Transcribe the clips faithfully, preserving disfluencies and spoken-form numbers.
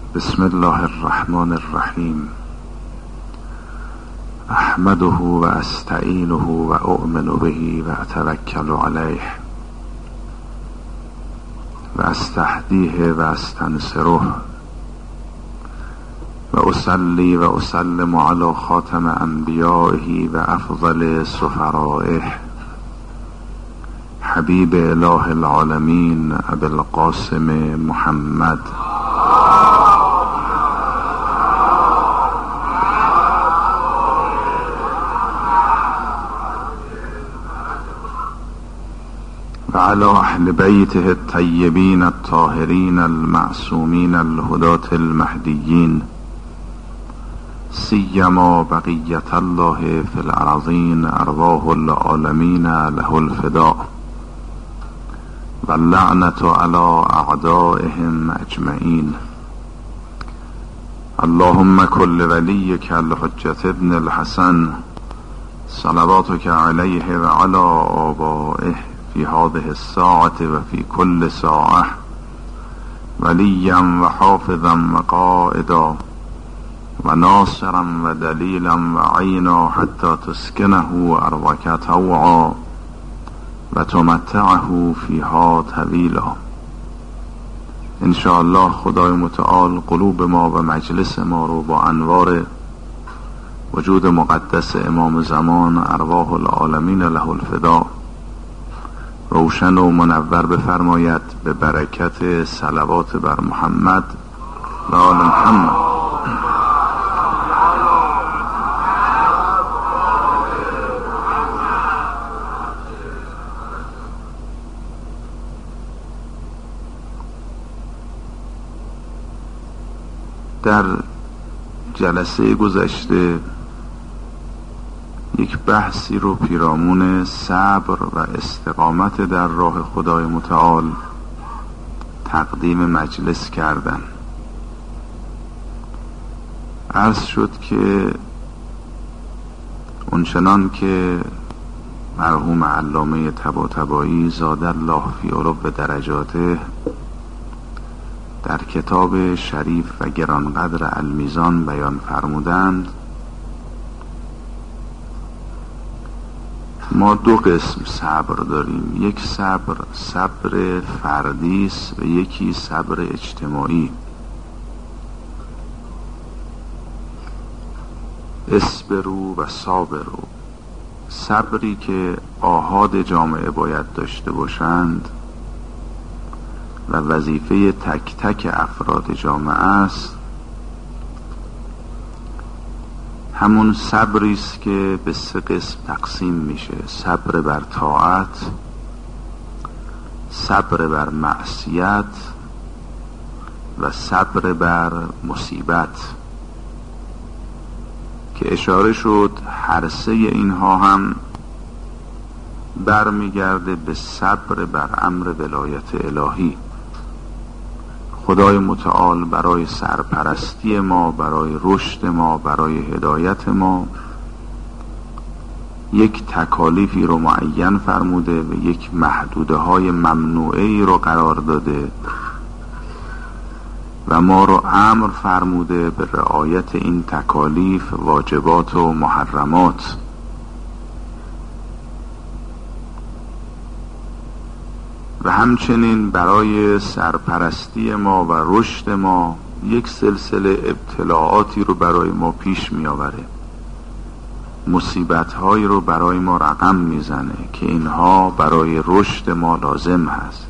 بسم الله الرحمن الرحیم. احمده و استعینه و اؤمن به و اتوکل علیه و استهدیه و استنصره و اصلی و اسلم علی خاتم انبیائه و افضل سفرائه حبیب اله العالمین ابی القاسم محمد و علی اهل بیته الطیبین الطاهرین المعصومین الهداة المهدیین سیما بقیت الله فی الارضین ارواح العالمین له الفداء و اللعنة علی اعدائهم اجمعین. اللهم کل ولیک الحجة ابن الحسن صلواتک علیه و علی آبائه فی هذه الساعة و فی کل ساعة ولیا و حافظا و قائدا و ناصرا و دلیلا و عینا حتی تسکنه ارضک طوعا و تمتعه فیها طویلا. انشاءالله خدای متعال قلوب ما و مجلس ما رو با انوار وجود مقدس امام زمان ارواح العالمین له الفداء روشن و منور بفرماید به برکت صلوات بر محمد و آل محمد. در جلسه گذشته یک بحثی رو پیرامون صبر و استقامت در راه خدای متعال تقدیم مجلس کردن. عرض شد که اونچنان که مرحوم علامه طباطبایی زاد الله فی علو درجاته در کتاب شریف و گرانقدر المیزان بیان فرمودند، ما دو قسم صبر داریم. یک صبر صبر فردی است و یکی صبر اجتماعی. اصبروا و صابروا، صبری که آحاد جامعه باید داشته باشند و وظیفه تک تک افراد جامعه است، همون صبری است که به سه قسم تقسیم میشه: صبر بر طاعت، صبر بر معصیت و صبر بر مصیبت، که اشاره شد هر سه اینها هم برمیگرده به صبر بر امر ولایت الهی. خدای متعال برای سرپرستی ما، برای رشد ما، برای هدایت ما یک تکالیفی رو معین فرموده و یک محدوده های ممنوعی رو قرار داده و ما رو امر فرموده به رعایت این تکالیف، واجبات و محرمات. و همچنین برای سرپرستی ما و رشد ما یک سلسله ابتلاعاتی رو برای ما پیش می آوره، مصیبت‌هایی رو برای ما رقم میزنه که اینها برای رشد ما لازم هست.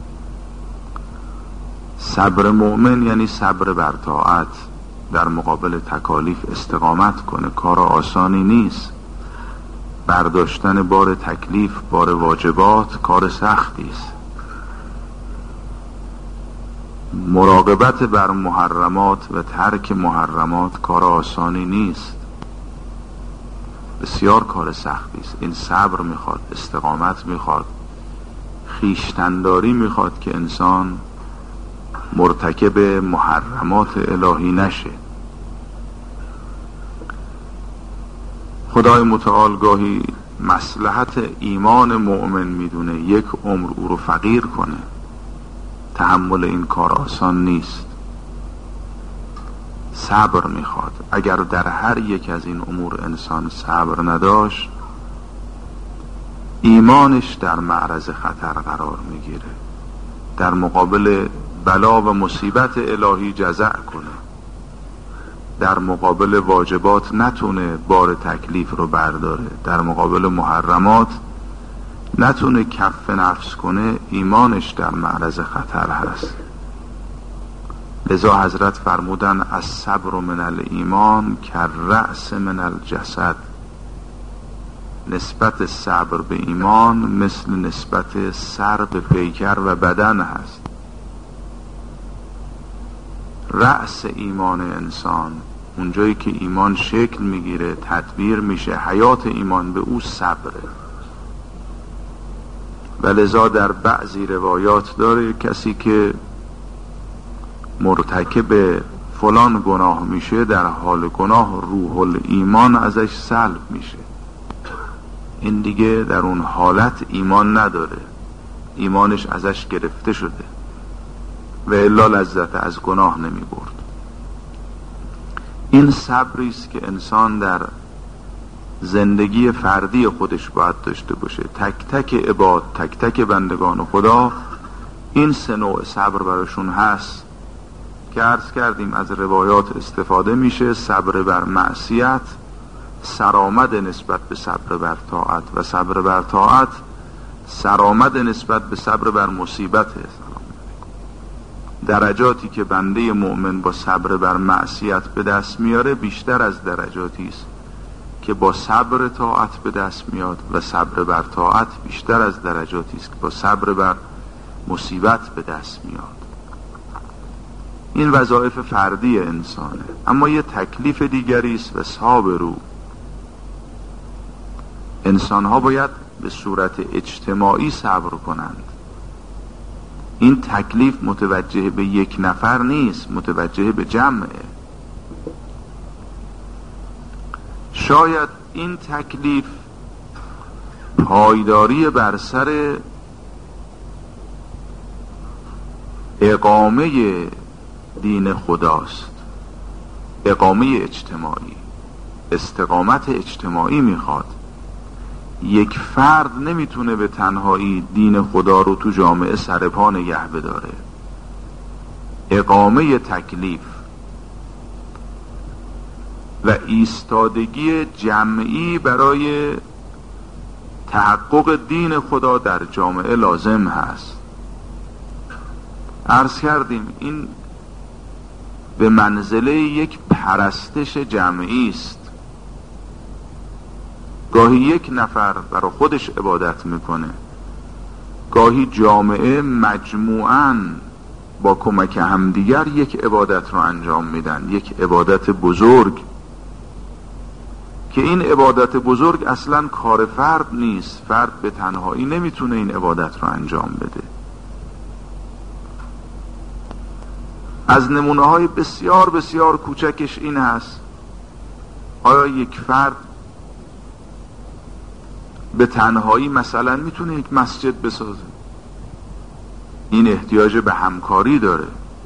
صبر مؤمن یعنی صبر بر طاعت، در مقابل تکالیف استقامت کنه. کار آسانی نیست، برداشتن بار تکلیف، بار واجبات کار سختی است. مراقبت بر محرمات و ترک محرمات کار آسانی نیست، بسیار کار سختی است. این صبر میخواد، استقامت میخواد، خویشتن‌داری میخواد که انسان مرتکب محرمات الهی نشه. خدای متعال گاهی مصلحت ایمان مؤمن میدونه یک عمر او رو فقیر کنه. تحمل این کار آسان نیست. صبر میخواد. اگر در هر یک از این امور انسان صبر نداشت، ایمانش در معرض خطر قرار میگیره، در مقابل بلا و مصیبت الهی جزع کنه، در مقابل واجبات نتونه بار تکلیف رو برداره، در مقابل محرمات نتونه کف نفس کنه، ایمانش در معرض خطر هست. لذا حضرت فرمودن الصبر من الایمان کالرأس من الجسد. نسبت صبر به ایمان مثل نسبت سر به پیکر و بدن هست. رأس ایمان انسان، اونجایی که ایمان شکل میگیره، تدبیر میشه، حیات ایمان به او صبره. و لذا در بعضی روایات داره کسی که مرتکب فلان گناه میشه، در حال گناه روح الایمان ازش سلب میشه. این دیگه در اون حالت ایمان نداره، ایمانش ازش گرفته شده و الا لذت از گناه نمی برد. این صبری است که انسان در زندگی فردی خودش باید داشته باشه. تک تک عباد، تک تک بندگان خدا این سه نوع صبر براشون هست که عرض کردیم از روایات استفاده میشه. صبر بر معصیت، سرآمد نسبت به صبر بر طاعت، و صبر بر طاعت سرآمد نسبت به صبر بر مصیبت. درجاتی که بنده مؤمن با صبر بر معصیت به دست میاره بیشتر از درجاتی است که با صبر طاعت به دست میاد، و صبر بر طاعت بیشتر از درجاتی است که با صبر بر مصیبت به دست میاد. این وظایف فردی انسانه. اما یه تکلیف دیگری است و صابرو، انسان ها باید به صورت اجتماعی صبر کنند. این تکلیف متوجه به یک نفر نیست، متوجه به جمعه. شاید این تکلیف پایداری بر سر اقامه دین خداست، اقامه اجتماعی، استقامت اجتماعی میخواد. یک فرد نمیتونه به تنهایی دین خدا رو تو جامعه سرپا نگه بداره. اقامه تکلیف و ایستادگی جمعی برای تحقق دین خدا در جامعه لازم هست. عرض کردیم این به منزله یک پرستش جمعی است. گاهی یک نفر برای خودش عبادت میکنه، گاهی جامعه مجموعاً با کمک همدیگر یک عبادت رو انجام میدن، یک عبادت بزرگ که این عبادت بزرگ اصلاً کار فرد نیست. فرد به تنهایی نمیتونه این عبادت رو انجام بده. از نمونه های بسیار بسیار کوچکش این هست: آیا یک فرد به تنهایی مثلا میتونه یک مسجد بسازه؟ این احتیاج به همکاری داره.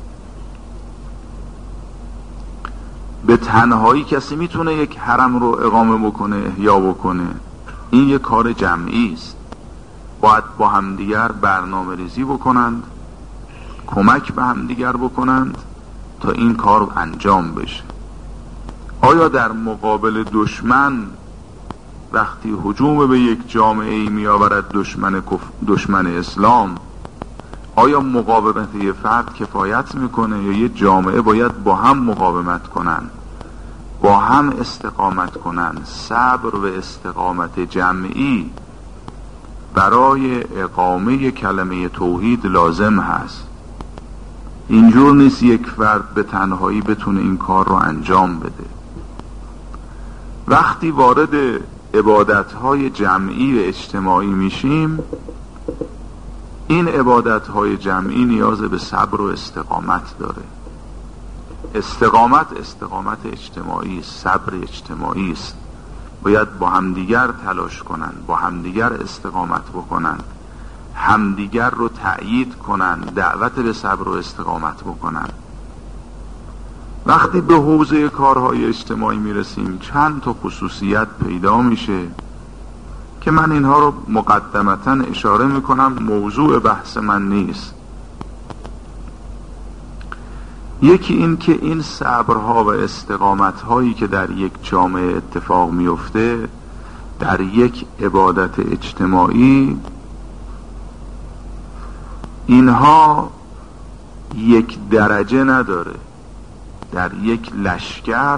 به تنهایی کسی میتونه یک حرم رو اقامه بکنه، احیا بکنه؟ این یک کار جمعی است. باید با همدیگر برنامه ریزی بکنند، کمک به همدیگر بکنند تا این کار انجام بشه. آیا در مقابل دشمن وقتی هجوم به یک جامعه ای می آورد دشمن دشمن اسلام، آیا مقاومت یه فرد کفایت میکنه یا یه جامعه باید با هم مقاومت کنن، با هم استقامت کنن؟ صبر و استقامت جمعی برای اقامه کلمه توحید لازم هست. اینجور نیست یک فرد به تنهایی بتونه این کار رو انجام بده. وقتی وارد عبادت‌های جمعی و اجتماعی میشیم، این عبادت‌های جمعی نیاز به صبر و استقامت داره. استقامت استقامت اجتماعی است، صبر اجتماعی است. باید با همدیگر تلاش کنن، با همدیگر استقامت بکنن، همدیگر رو تأیید کنن، دعوت به صبر و استقامت بکنن. وقتی به حوزه کارهای اجتماعی میرسیم چند تا خصوصیت پیدا میشه که من اینها رو مقدمتاً اشاره میکنم، موضوع بحث من نیست. یکی این که این صبرها و استقامتهایی که در یک جامعه اتفاق میفته در یک عبادت اجتماعی، اینها یک درجه نداره. در یک لشکر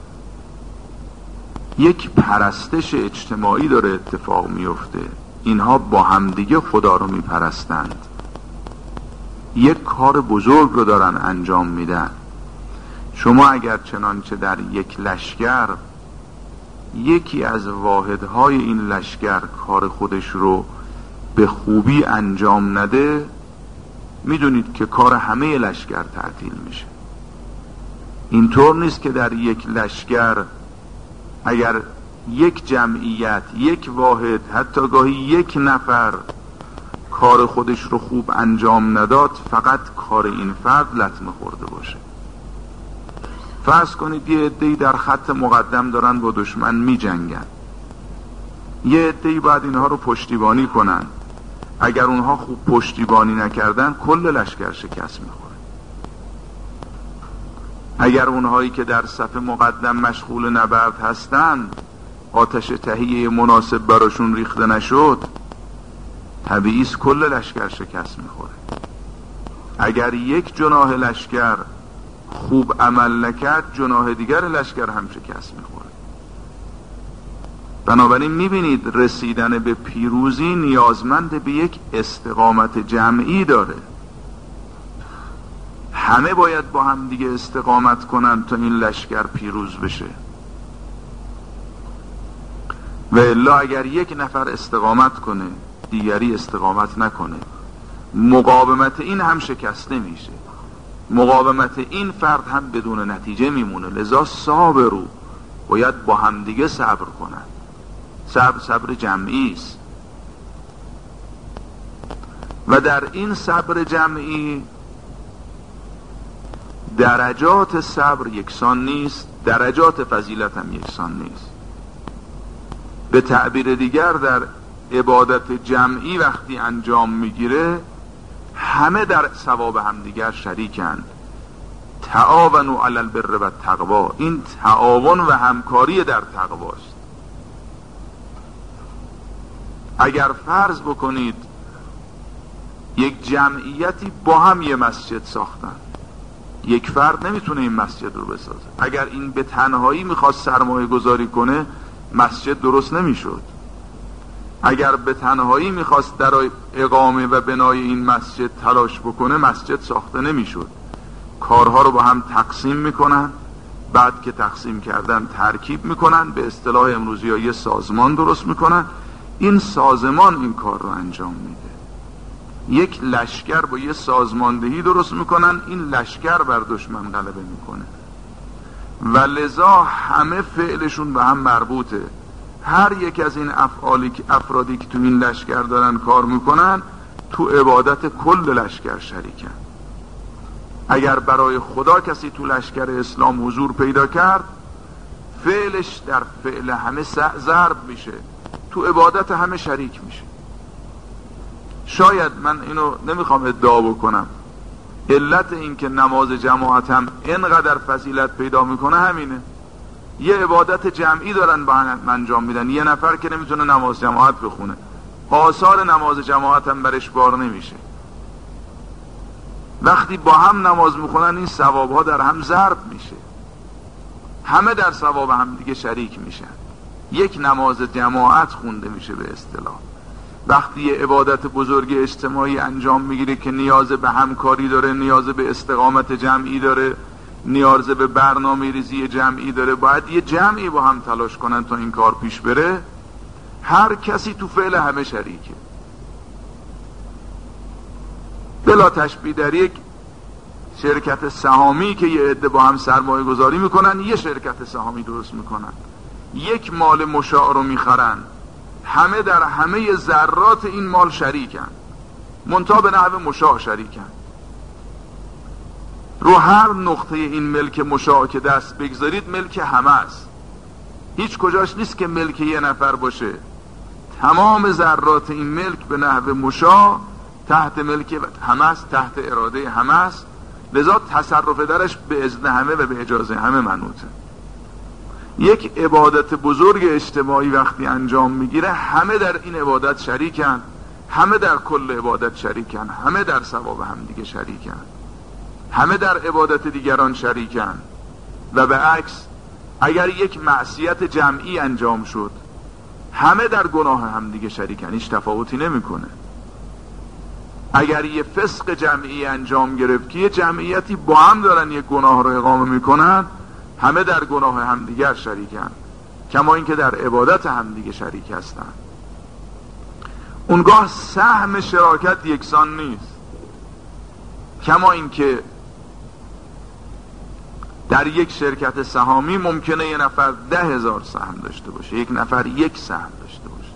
یک پرستش اجتماعی داره اتفاق میفته، اینها با همدیگه خدا رو میپرستند، یک کار بزرگ رو دارن انجام میدن. شما اگر چنانچه در یک لشکر یکی از واحدهای این لشکر کار خودش رو به خوبی انجام نده، میدونید که کار همه لشکر تعطیل میشه. اینطور نیست که در یک لشکر اگر یک جمعیت، یک واحد، حتی گاهی یک نفر کار خودش رو خوب انجام نداد، فقط کار این فرد لطمه خورده باشه. فرض کنید یه عده‌ای در خط مقدم دارن با دشمن می جنگن، یه عده‌ای باید اینها رو پشتیبانی کنن. اگر اونها خوب پشتیبانی نکردن کل لشکر شکست میخوره. اگر اونهایی که در صف مقدم مشغول نبرد هستن آتش تهیه مناسب براشون ریخته نشد، طبیعی است کل لشکر شکست میخوره. اگر یک جناح لشکر خوب عمل نکرد، جناح دیگر لشکر هم شکست میخوره. بنابراین میبینید رسیدن به پیروزی نیازمند به یک استقامت جمعی داره. همه باید با هم دیگه استقامت کنن تا این لشکر پیروز بشه، و الا اگر یک نفر استقامت کنه دیگری استقامت نکنه، مقاومت این هم شکسته میشه، مقاومت این فرد هم بدون نتیجه میمونه. لذا صابرو، باید با هم دیگه صبر کنن. صبر صبر جمعی است و در این صبر جمعی درجات صبر یکسان نیست، درجات فضیلت هم یکسان نیست. به تعبیر دیگر در عبادت جمعی وقتی انجام میگیره همه در ثواب همدیگر شریکند. تعاونوا علی البر و التقوا، این تعاون و همکاری در تقواست. اگر فرض بکنید یک جمعیتی با هم یه مسجد ساختن، یک فرد نمیتونه این مسجد رو بسازه. اگر این به تنهایی میخواست سرمایه گذاری کنه مسجد درست نمیشد. اگر به تنهایی میخواست در اقامه و بنای این مسجد تلاش بکنه مسجد ساخته نمیشد. کارها رو با هم تقسیم میکنن، بعد که تقسیم کردن ترکیب میکنن، به اصطلاح امروزی ها یه سازمان درست میکنن. این سازمان این کار رو انجام میده. یک لشکر با یه سازماندهی درست میکنن، این لشکر بر دشمن غلبه میکنه و لذا همه فعلشون به هم مربوطه. هر یک از این افعالی که افرادی که تو این لشکر دارن کار میکنن تو عبادت کل لشکر شریکن. اگر برای خدا کسی تو لشکر اسلام حضور پیدا کرد، فعلش در فعل همه ضرب میشه، تو عبادت همه شریک میشه. شاید من اینو نمیخوام ادعا بکنم، علت این که نماز جماعت هم اینقدر فضیلت پیدا میکنه همینه. یه عبادت جمعی دارن با هم انجام میدن، یه نفر که نمیتونه نماز جماعت بخونه آثار نماز جماعت هم برش بار نمیشه. وقتی با هم نماز میخونن این ثوابها در هم ضرب میشه، همه در ثواب هم دیگه شریک میشن. یک نماز جماعت خونده میشه به اصطلاح. وقتی یه عبادت بزرگ اجتماعی انجام میگیره که نیاز به همکاری داره، نیاز به استقامت جمعی داره، نیاز به برنامه ریزی جمعی داره، باید یه جمعی با هم تلاش کنن تا این کار پیش بره. هر کسی تو فعل همه شریکه. بلا تشبیه در یک شرکت سهامی که یه عده با هم سرمایه گذاری میکنن، یه شرکت سهامی درست میکنن، یک مال مشاع رو میخرن، همه در همه ذرات این مال شریکن، منتها به نحو مشاع شریکن. رو هر نقطه این ملک مشاع که دست بگذارید ملک همه است. هیچ کجاش نیست که ملک یه نفر باشه. تمام ذرات این ملک به نحو مشاع تحت ملک همه است، تحت اراده همه است. لذا تصرف درش به اذن همه و به اجازه همه منوطه. یک عبادت بزرگ اجتماعی وقتی انجام میگیره همه در این عبادت شریکن، همه در کل عبادت شریکن، همه در ثواب همدیگه شریکن، همه در عبادت دیگران شریکن. و به عکس اگر یک معصیت جمعی انجام شد همه در گناه همدیگه شریکن، هیچ تفاوتی نمیکنه. اگر یه فسق جمعی انجام گرفت که یه جمعیتی با هم دارن یک گناه رو اقامه میکنن همه در گناه همدیگر شریکن، کما اینکه در عبادت همدیگه شریک هستن. اونگاه سهم شراکت یکسان نیست، کما اینکه در یک شرکت سهامی ممکنه یه نفر ده هزار سهم داشته باشه، یک نفر یک سهم داشته باشه.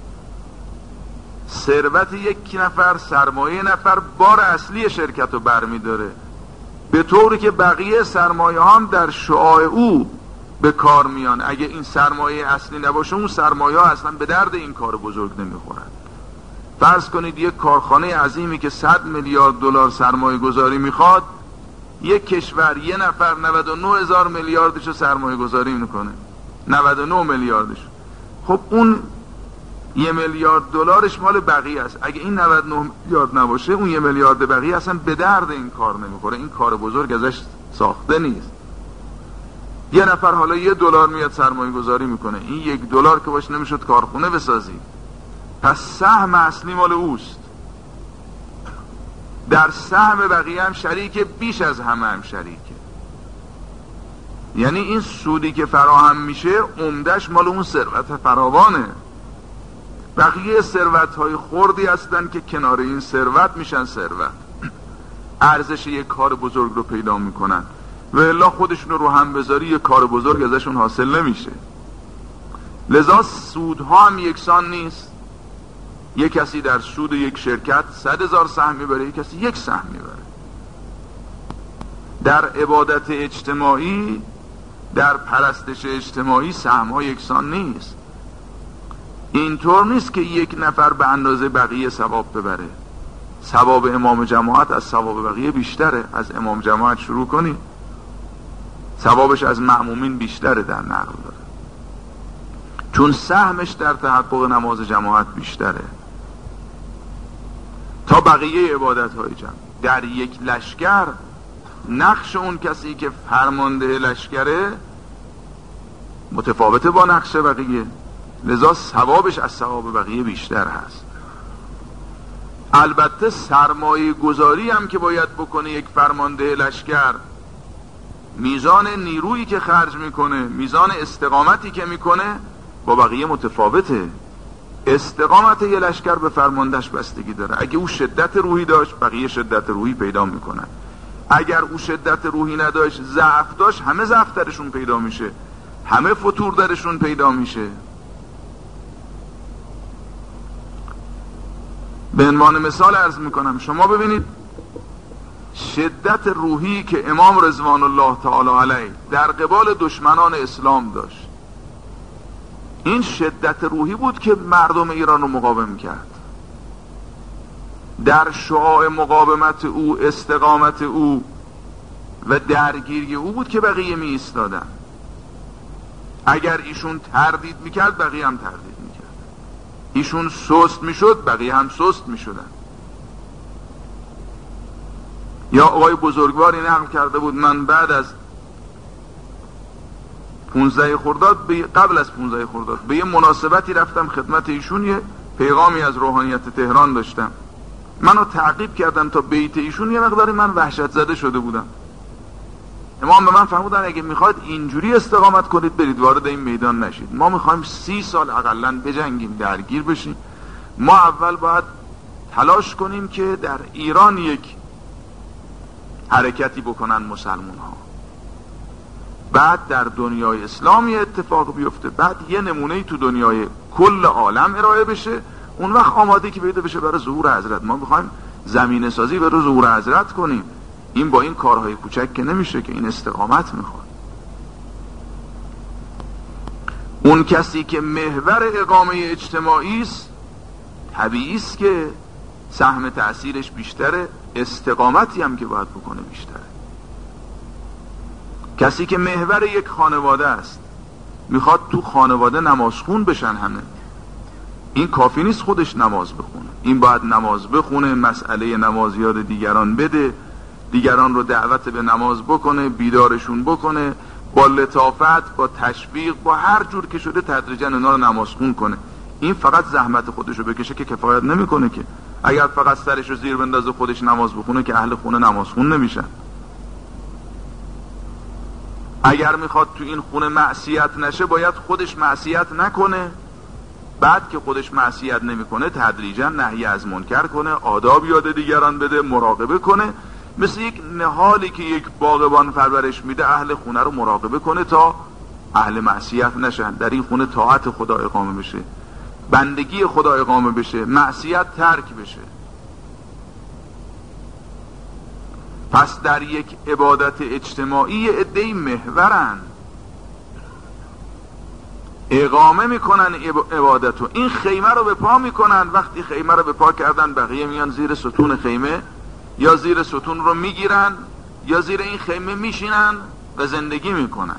ثروت یک نفر، سرمایه نفر بار اصلی شرکت رو برمی داره، به طوری که بقیه سرمایه هم در شعاع او به کار میان. اگه این سرمایه اصلی نباشه اون سرمایه ها اصلا به درد این کار بزرگ نمیخورن. فرض کنید یک کارخانه عظیمی که صد میلیارد دلار سرمایه گذاری میخواد، یک کشور یه نفر نود و نه هزار میلیاردش رو سرمایه گذاری میکنه، نود و نه میلیاردش. خب اون یه میلیارد دلارش مال بقیه است. اگه این نود و نه میلیارد نباشه اون یه میلیارد بقیه اصلا به درد این کار نمیخوره، این کار بزرگ ازش ساخته نیست. یه نفر حالا یه دلار میاد سرمایه گذاری میکنه، این یک دلار که باشه نمیشد کارخونه بسازی. پس سهم اصلی مال اوست، در سهم بقیه هم شریکه، بیش از همه هم شریکه. یعنی این سودی که فراهم میشه عمدش مال اون ثروت فراوانه. بقیه ثروت های خردی هستن که کنار این ثروت میشن ثروت، ارزش یک کار بزرگ رو پیدا میکنن و الا خودشون رو هم بذاری یک کار بزرگ ازشون حاصل نمیشه. لذا سودها هم یکسان نیست. یک کسی در سود یک شرکت صد هزار سهم میبره، یک کسی یک سهم میبره. در عبادت اجتماعی، در پرستش اجتماعی سهم‌ها یکسان نیست. اینطور نیست که یک نفر به اندازه بقیه ثواب ببره. ثواب امام جماعت از ثواب بقیه بیشتره. از امام جماعت شروع کنی ثوابش از مأمومین بیشتره در نقل داره، چون سهمش در تحقق نماز جماعت بیشتره تا بقیه عبادت های جمع. در یک لشکر نقش اون کسی که فرمانده لشکره متفاوته با نقش بقیه، لذا ثوابش از ثواب بقیه بیشتر هست. البته سرمایه گذاری هم که باید بکنه یک فرمانده لشکر، میزان نیرویی که خرج میکنه، میزان استقامتی که میکنه با بقیه متفاوته. استقامت یه لشکر به فرماندهش بستگی داره. اگه او شدت روحی داشت بقیه شدت روحی پیدا میکنن، اگر او شدت روحی نداشت، ضعف داشت، همه ضعف درشون پیدا میشه، همه فتور درشون پیدا میشه. به عنوان مثال عرض میکنم، شما ببینید شدت روحی که امام رضوان الله تعالی علیه در قبال دشمنان اسلام داشت، این شدت روحی بود که مردم ایران رو مقاوم کرد. در شعاع مقاومت او، استقامت او و درگیری او بود که بقیه می ایستادن. اگر ایشون تردید میکرد بقیه هم تردید میکرد، ایشون سست میشد بقیه هم سست میشدن. یا آقای بزرگواری نقل کرده بود، من بعد از پونزده خرداد قبل از پونزده خرداد به یه مناسبتی رفتم خدمت ایشون، یه پیغامی از روحانیت تهران داشتم، منو تعقیب کردن تا بیت ایشون، یه مقداری من وحشت زده شده بودم. امام به من فرمودن اگه میخواید اینجوری استقامت کنید برید وارد این میدان نشید، ما میخوایم سی سال اقلن بجنگیم، درگیر بشیم. ما اول باید تلاش کنیم که در ایران یک حرکتی بکنن مسلمان ها، بعد در دنیای اسلامی اتفاق بیفته، بعد یه نمونه تو دنیای کل عالم ارائه بشه، اون وقت آماده که پیدا بشه برای ظهور حضرت. ما میخوایم زمینه سازی برای ظهور حضرت کنیم. این با این کارهای کوچک که نمیشه، که این استقامت میخواد. اون کسی که محور اقامه اجتماعی است، طبیعی است که سهم تأثیرش بیشتره، استقامتی هم که باید بکنه بیشتره. کسی که محور یک خانواده است، میخواد تو خانواده نمازخون بشن همه، این کافی نیست خودش نماز بخونه، این باید نماز بخونه، مسئله نماز یاد دیگران بده، دیگران رو دعوت به نماز بکنه، بیدارشون بکنه، با لطافت، با تشویق، با هر جور که شده تدریجا اونا رو نمازخون کنه. این فقط زحمت خودش رو بکشه که کفایت نمیکنه. که اگر فقط سرش رو زیر بندازه خودش نماز بخونه که اهل خونه نمازخون نمیشن. اگر میخواد تو این خونه معصیت نشه باید خودش معصیت نکنه، بعد که خودش معصیت نمیکنه تدریجا نهی از منکر کنه، آداب یاد دیگران بده، مراقبه کنه. مثل یک نهالی که یک باغبان پرورش میده، اهل خونه رو مراقبه کنه تا اهل معصیت نشن، در این خونه طاعت خدا اقامه بشه، بندگی خدا اقامه بشه، معصیت ترک بشه. پس در یک عبادت اجتماعی عده‌ای محورن، اقامه میکنن عبادتو، این خیمه رو به پا میکنن. وقتی خیمه رو به پا کردن بقیه میان زیر ستون خیمه، یا زیر ستون رو میگیرن یا زیر این خیمه میشینن و زندگی میکنن.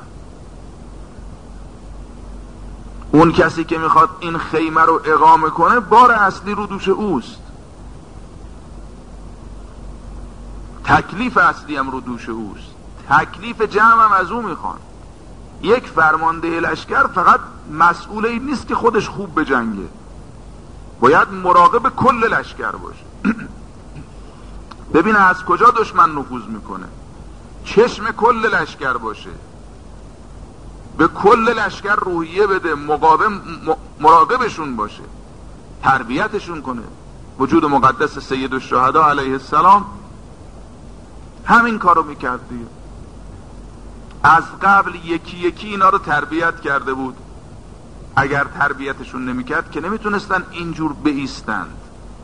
اون کسی که میخواد این خیمه رو اقامه کنه بار اصلی رو دوش اوست، تکلیف اصلی هم رو دوش اوست، تکلیف جمع هم از او میخوان. یک فرمانده لشکر فقط مسئول این نیست که خودش خوب بجنگه، باید مراقب کل لشکر باشه، ببینه از کجا دشمن نفوذ میکنه، چشم کل لشکر باشه، به کل لشکر روحیه بده، مقاوم مراقبشون باشه، تربیتشون کنه. وجود مقدس سید الشهدا علیه السلام همین کارو میکرد دیگه. از قبل یکی یکی اینا رو تربیت کرده بود. اگر تربیتشون نمیکرد که نمیتونستن اینجور بایستند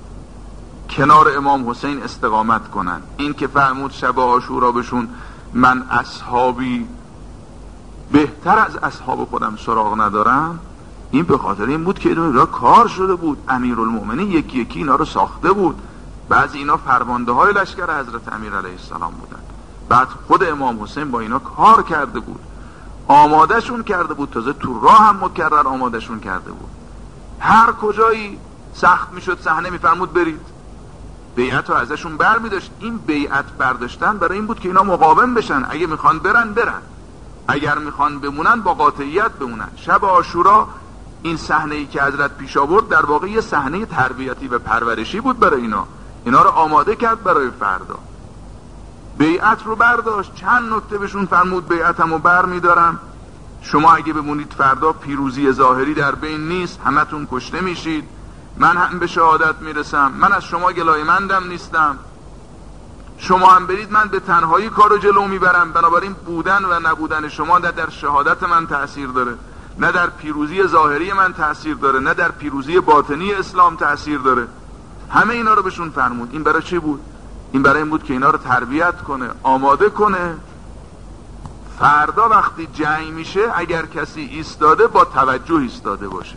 کنار امام حسین استقامت کنن. این که فرمود شب عاشورا بهشون من اصحابی بهتر از اصحاب خودم سراغ ندارم، این به خاطر این بود که اینا کار شده بود، امیرالمومنین یکی یکی اینا رو ساخته بود. بعضی اینا فرمانده های لشکر حضرت امیر علیه السلام بودن، بعد خود امام حسین با اینا کار کرده بود، آمادهشون کرده بود، تازه تو راه هم مکرر آمادهشون کرده بود. هر کجایی سخت میشد صحنه میفرمود برید، بیعت رو ازشون بر میداشت. این بیعت برداشتن برای این بود که اینا مقاوم بشن، اگه میخوان برن برن، اگر میخوان بمونن با قاطعیت بمونن. شب عاشورا این صحنه ای که حضرت پیش آورد در واقع یه صحنه تربیتی و پرورشی بود برای اینا، اینا رو آماده کرد برای فردا. بیعت رو برداشت، چند نکته بهشون فرمود بیعتمو بر میدارم، شما اگه بمونید فردا پیروزی ظاهری در بین نیست، همتون کشته میشید، من هم به شهادت میرسم، من از شما گلایمندم نیستم، شما هم برید من به تنهایی کارو جلو میبرم. بنابراین بودن و نبودن شما نه در شهادت من تأثیر داره، نه در پیروزی ظاهری من تأثیر داره، نه در پیروزی باطنی اسلام تأثیر داره. همه اینا رو بهشون فرمود. این برای چی بود؟ این برای این بود که اینا رو تربیت کنه، آماده کنه. فردا وقتی جنگ میشه اگر کسی ایستاده با توجه ایستاده باشه.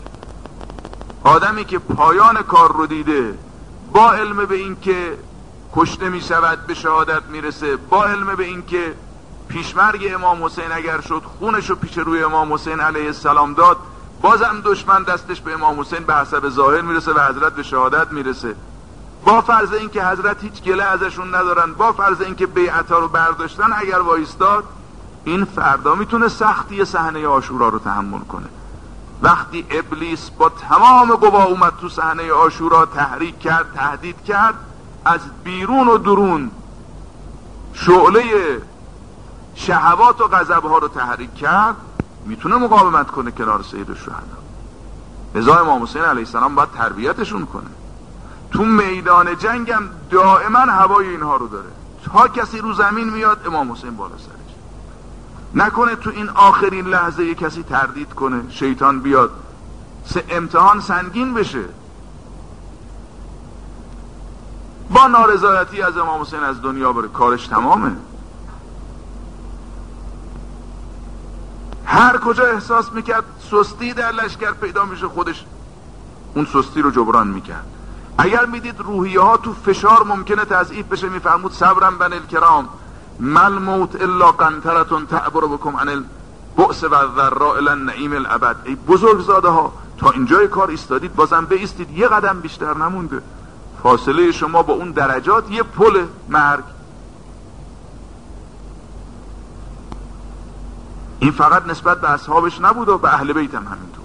آدمی که پایان کار رو دیده، با علم به این که کشته میشود به شهادت میرسه، با علم به این که پیشمرگ امام حسین اگر شد خونشو پیش روی امام حسین علیه السلام داد، بازم دشمن دستش به امام حسین به حسب ظاهر میرسه و حضرت به شهادت میرسه، با فرض این که حضرت هیچ گله ازشون ندارن، با فرض این که بیعتا رو برداشتن، اگر وایستاد این فردا میتونه سختی صحنه عاشورا رو تحمل کنه. وقتی ابلیس با تمام قوا اومد تو صحنه عاشورا تحریک کرد، تهدید کرد، از بیرون و درون شعله شهوات و غضب‌ها رو تحریک کرد، میتونه مقاومت کنه کنار سید الشهدا. لذا امام حسین علیه السلام باید تربیتشون کنه. تو میدان جنگ هم دائما هوای اینها رو داره، تا کسی رو زمین میاد امام حسین بالا سرش. نکنه تو این آخرین لحظه یک کسی تردید کنه، شیطان بیاد، سه امتحان سنگین بشه. با با نارضایتی از امام حسین از دنیا بره، کارش تمامه. هر کجا احساس میکرد سستی در لشکر پیدا میشه، خودش اون سستی رو جبران میکرد. اگر میدید روحیه ها تو فشار ممکنه تضعیف بشه، میفرمود صبرم بن الکرام مل موت الا قنطرتون تعبر بکم عن البؤس و الضراء الی النعیم الابد. ای بزرگزاده ها، تا اینجای کار ایستادید، بازم بایستید، یه قدم بیشتر نمونده. فاصله شما با اون درجات یه پل مرگ. این فقط نسبت به اصحابش نبود و به اهل بیت هم همینطور.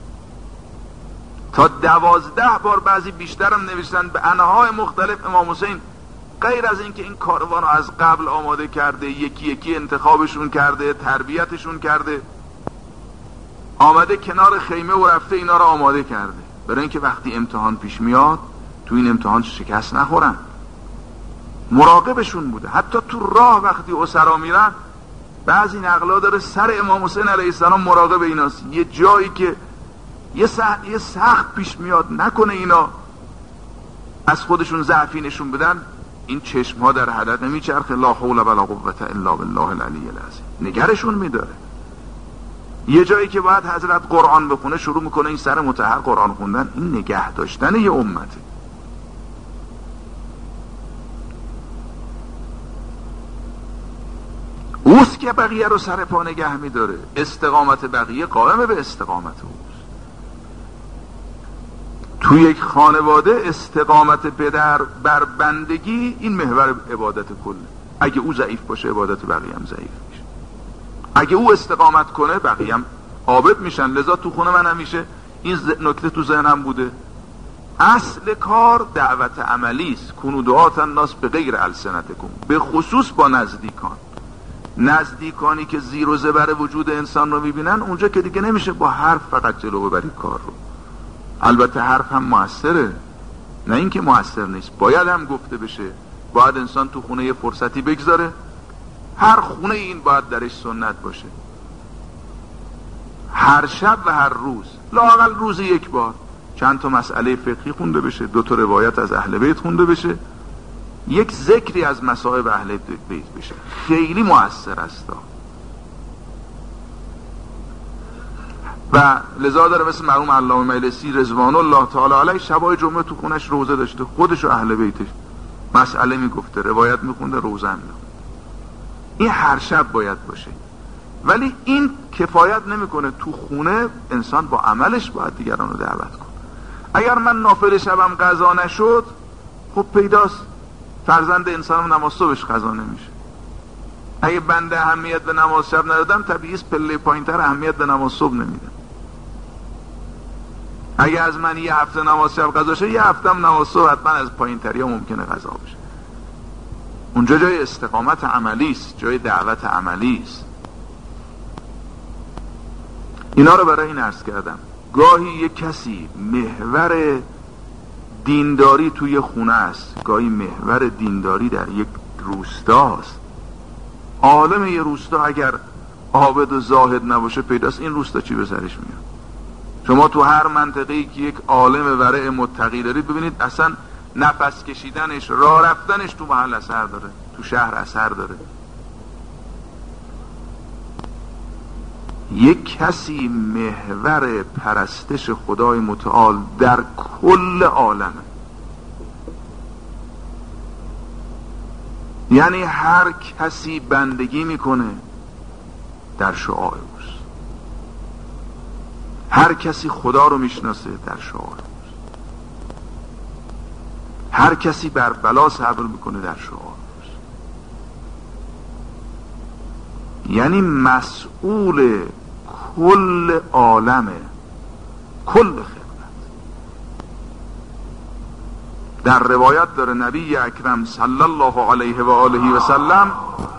تا دوازده بار، بعضی بیشترم نوشتن، به انواع مختلف امام حسین غیر از اینکه این کاروان رو از قبل آماده کرده، یکی یکی انتخابشون کرده، تربیتشون کرده، آمده کنار خیمه و رفته اینا رو آماده کرده برای اینکه وقتی امتحان پیش میاد تو این امتحان شکست نخورن. مراقبشون بوده. حتی تو راه وقتی اسرا میرن، بعضی نقلا داره سر امام حسین علیه السلام مراقب ایناست، یه جایی که یه سخت, یه سخت پیش میاد نکنه اینا از خودشون ضعفی نشون بدن، این چشم ها در حلق نمیچرخه. لا حول ولا قوة الا بالله العلی العظیم. نگرشون میداره. یه جایی که باید حضرت قرآن بخونه شروع میکنه این سر مطهر قرآن خوندن. این نگه داشتن یه امته. اوست که بقیه رو سر پا نگه میداره. استقامت بقیه قائم به استقامت اوست. تو یک خانواده استقامت پدر بر بندگی این محور عبادت کله. اگه او ضعیف باشه عبادت بقیه هم ضعیف میشه. اگه او استقامت کنه بقیه هم عابد میشن. لذا تو خونه من همیشه این نکته تو ذهنم بوده، اصل کار دعوت عملی است. کنو دعات الناس به غیر السنتکم، به خصوص با نزدیکان. نزدیکانی که زیر و زبر وجود انسان رو میبینن، اونجا که دیگه نمیشه با حرف فقط جلو ببری کار رو. البته حرف هم موثره، نه اینکه موثر نیست، باید هم گفته بشه. باید انسان تو خونه یه فرصتی بگذاره. هر خونه این باید درش سنت باشه، هر شب و هر روز، لااقل روز یک بار چند تا مسئله فقهی خونده بشه، دو تا روایت از اهل بیت خونده بشه، یک ذکری از مصائب اهل بیت بشه. خیلی مؤثر است. و لذا داره مثل مرحوم علامه مجلسی رضوان الله تعالی علیه شبای جمعه تو خونش روزه داشته، خودش و اهل بیتش مسئله میگفته، روایت میخونده، روزه میخونده. این هر شب باید باشه. ولی این کفایت نمیکنه. تو خونه انسان با عملش باید دیگران رو دعوت کنه. اگر من نافل شبم قضا نشد، خب پیداست فرزند انسانم نماز صبحش قضا نمیشه. اگه بنده اهمیت به نماز شب ندادم، طبیعی است پله پایینتر اهمیت به نماز صبح نمیدم. اگه از من یه هفته نماز شب قضا شه، یه هفته هم نماز صبح حتما از پایینتری ها ممکنه قضا بشه. اونجا جای استقامت عملی است، جای دعوت عملی است. اینا رو برای این عرض کردم. گاهی یک کسی محور دینداری توی خونه است، گاهی محور دینداری در یک روستاست. عالم یه روستا اگر عابد و زاهد نباشه، پیداست این روستا چی به سرش میاد. شما تو هر منطقه‌ای که یک عالم ورع متقی دارید، ببینید اصلا نفس کشیدنش، راه رفتنش تو محل اثر داره، تو شهر اثر داره. یک کسی محور پرستش خدای متعال در کل عالمه. یعنی هر کسی بندگی میکنه در شعاع اوست، هر کسی خدا رو میشناسه در شعاع اوست، هر کسی بر بلا صبر میکنه در شعاع اوست. یعنی مسئول کل عالمه، کل خلقت. در روایت داره نبی اکرم صلی الله علیه و آله و سلم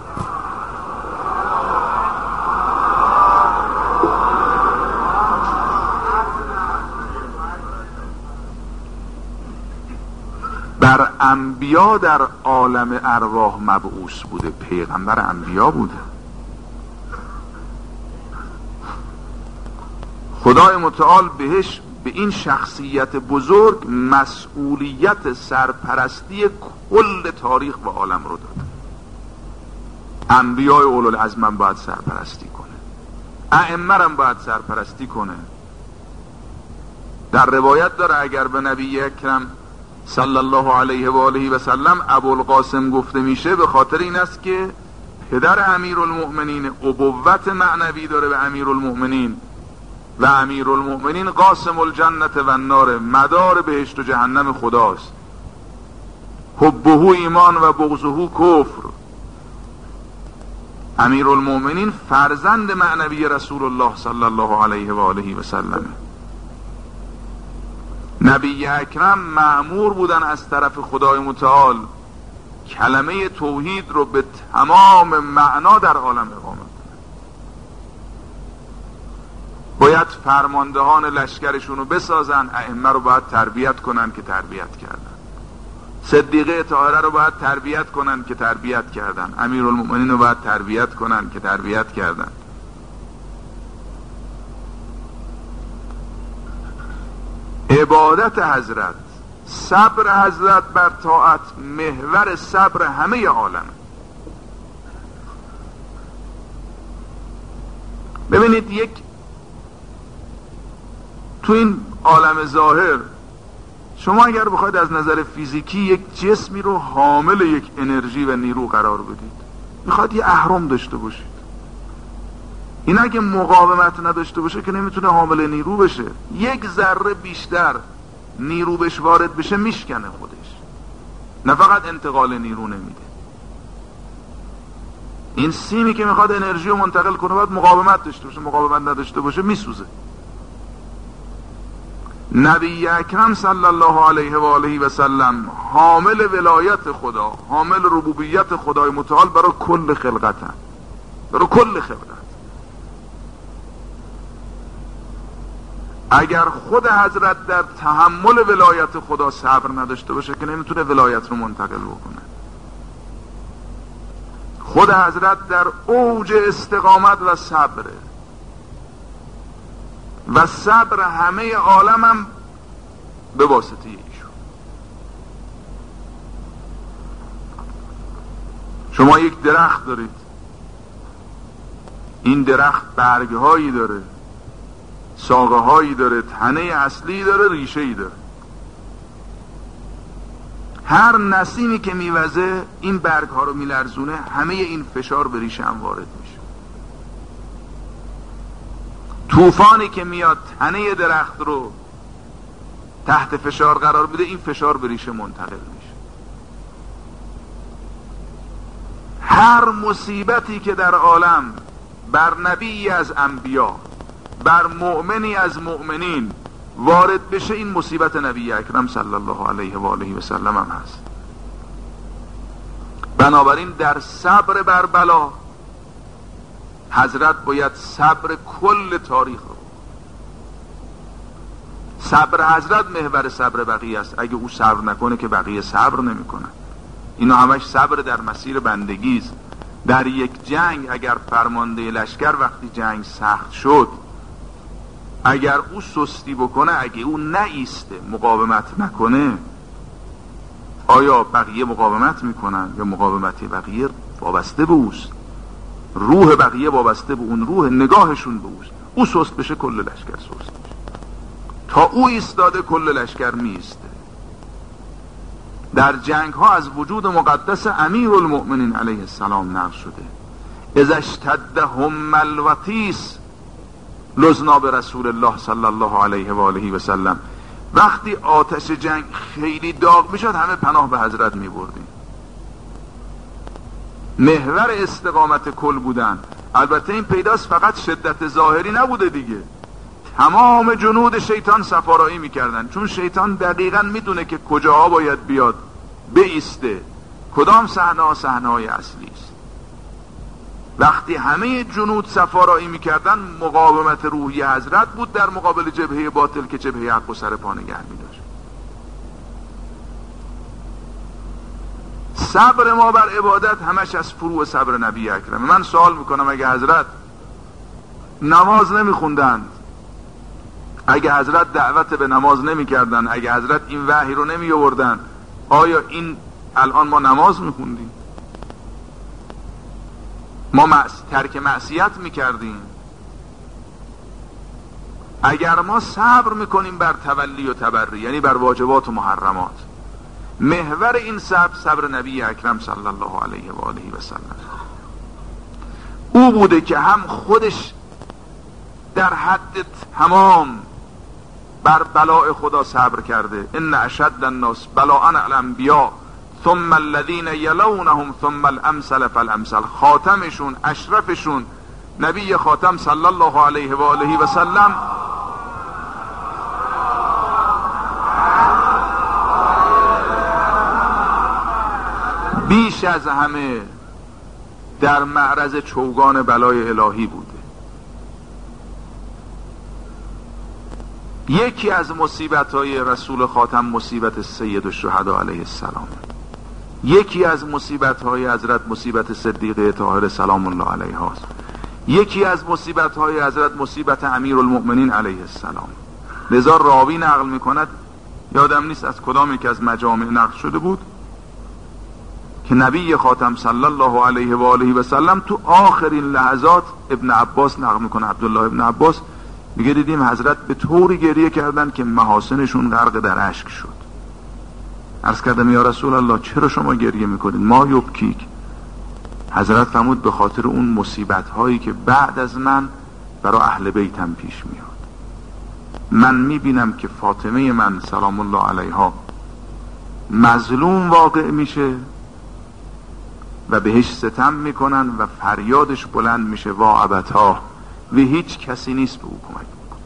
بر انبیا در عالم ارواح مبعوث بوده، پیغمبر انبیا بوده. خدای متعال بهش به این شخصیت بزرگ مسئولیت سرپرستی کل تاریخ و عالم رو داد. انبیاء اولوالعزم هم باید سرپرستی کنه، ائمه هم باید سرپرستی کنه. در روایت داره اگر به نبی اکرم صلی الله علیه و آله و سلم ابوالقاسم گفته میشه به خاطر این است که پدر امیرالمؤمنین ابوت معنوی داره به امیرالمؤمنین و امیرالمؤمنین قاسم الجنت و النار، مدار بهشت و جهنم خداست. حبه ایمان و بغضه کفر. امیرالمؤمنین فرزند معنوی رسول الله صلی الله علیه و آله و سلم. نبی اکرم مأمور بودن از طرف خدای متعال کلمه توحید رو به تمام معنا در عالم اقامت کنن. باید فرماندهان لشکرشون رو بسازن، ائمه رو باید تربیت کنن که تربیت کردن، صدیقه طاهره رو باید تربیت کنن که تربیت کردن، امیرالمؤمنین رو باید تربیت کنن که تربیت کردن. عبادت حضرت، صبر حضرت بر طاعت محور صبر همه عالم. ببینید یک تو این عالم ظاهر شما اگر بخواید از نظر فیزیکی یک جسمی رو حامل یک انرژی و نیرو قرار بدید، میخواد یه اهرم داشته باشید. این اگه مقاومت نداشته باشه که نمیتونه حامل نیرو بشه. یک ذره بیشتر نیرو بهش وارد بشه میشکنه خودش، نه فقط انتقال نیرو نمیده. این سیمی که میخواد انرژی رو منتقل کنه باید مقاومت داشته باشه، مقاومت نداشته باشه میسوزه. نبی اکرم صلی الله علیه و آله و سلم حامل ولایت خدا، حامل ربوبیت خدای متعال برای کل خلقت هم. برای کل خلقت. اگر خود حضرت در تحمل ولایت خدا صبر نداشته باشه که نمیتونه ولایت رو منتقل بکنه. خود حضرت در اوج استقامت و صبره و صبر همه عالم هم به واسطه ایشون. شما یک درخت دارید، این درخت برگ هایی داره، ساقه هایی داره، تنه اصلی داره، ریشه ای داره. هر نسیمی که میوزه این برگ ها رو میلرزونه، همه این فشار به ریشه هم وارد میشه. طوفانی که میاد تنه درخت رو تحت فشار قرار بده، این فشار به ریشه منتقل میشه. هر مصیبتی که در عالم بر نبی از انبیا، بر مؤمنی از مؤمنین وارد بشه، این مصیبت نبی اکرم صلی الله علیه و آله و سلم هم هست. بنابراین در صبر بر بلا حضرت باید صبر کل تاریخ رو. صبر حضرت محور صبر بقیه است. اگه او صبر نکنه که بقیه صبر نمیکنن. اینا همش صبر در مسیر بندگیست. در یک جنگ اگر فرمانده لشکر وقتی جنگ سخت شد، اگر او سستی بکنه، اگه او نایسته مقاومت نکنه، آیا بقیه مقاومت میکنن یا مقاومت بقیه وابسته به اوست؟ روح بقیه وابسته به اون روح، نگاهشون به اوست. او سست بشه کل لشکر سست بشه. تا او ایستاده کل لشکر میسته. در جنگ ها از وجود مقدس امیرالمؤمنین علیه السلام نقل شده: اذا اشتد هم الوطیس لزنا به رسول الله صلی الله علیه و آله و سلم. وقتی آتش جنگ خیلی داغ میشد همه پناه به حضرت میبردیم. محور استقامت کل بودن. البته این پیداست فقط شدت ظاهری نبوده دیگه، تمام جنود شیطان سفارایی میکردن، چون شیطان دقیقاً میدونه که کجاها باید بیاد بایسته، کدام صحنه ها صحنه های اصلی است. وقتی همه جنود سفارایی میکردن، مقاومت روحی حضرت بود در مقابل جبهه باطل که جبهه حق و سر پا نگه میداشت. صبر ما بر عبادت همش از فروع صبر نبی اکرم. من سوال میکنم اگه حضرت نماز نمیخوندند، اگه حضرت دعوت به نماز نمی کردن، اگه حضرت این وحی رو نمی آوردن، آیا این الان ما نماز می خوندیم؟ ما معص... ترک معصیت می کردیم؟ اگر ما صبر می کنیم بر تولی و تبری، یعنی بر واجبات و محرمات، محور این صبر صبر نبی اکرم صلی الله علیه و آله و سلم او بوده که هم خودش در حد تمام بر بلاء خدا صبر کرده. ان اشد الناس بلاء الانبیاء ثم الذین یلونهم ثم الامثل فالامثل. خاتمشون، اشرفشون، نبی خاتم صلی الله علیه و آله و سلم بیش از همه در معرض چوگان بلای الهی بوده. یکی از مصیبت‌های رسول خاتم مصیبت سید الشهدا علیه السلام، یکی از مصیبت‌های حضرت مصیبت صدیقه طاهره سلام الله علیها است، یکی از مصیبت‌های حضرت مصیبت امیرالمؤمنین علیه السلام. لذا راوی نقل می‌کند، یادم نیست از کدام یک از مجامع نقل شده بود، که نبی خاتم صلی الله علیه و آله و سلم تو آخرین لحظات، ابن عباس نقل میکنه، عبدالله ابن عباس میگه دیدیم حضرت به طوری گریه کردن که محاسنشون غرق در اشک شد. عرض کردم یا رسول الله چرا شما گریه میکنید؟ ما یبکیک. حضرت فرمود به خاطر اون مصیبت هایی که بعد از من برای اهل بیتم پیش میاد. من میبینم که فاطمه من سلام الله علیها مظلوم واقع میشه و بهش ستم میکنن و فریادش بلند میشه وا ابتا، و هیچ کسی نیست به او کمک بکنه.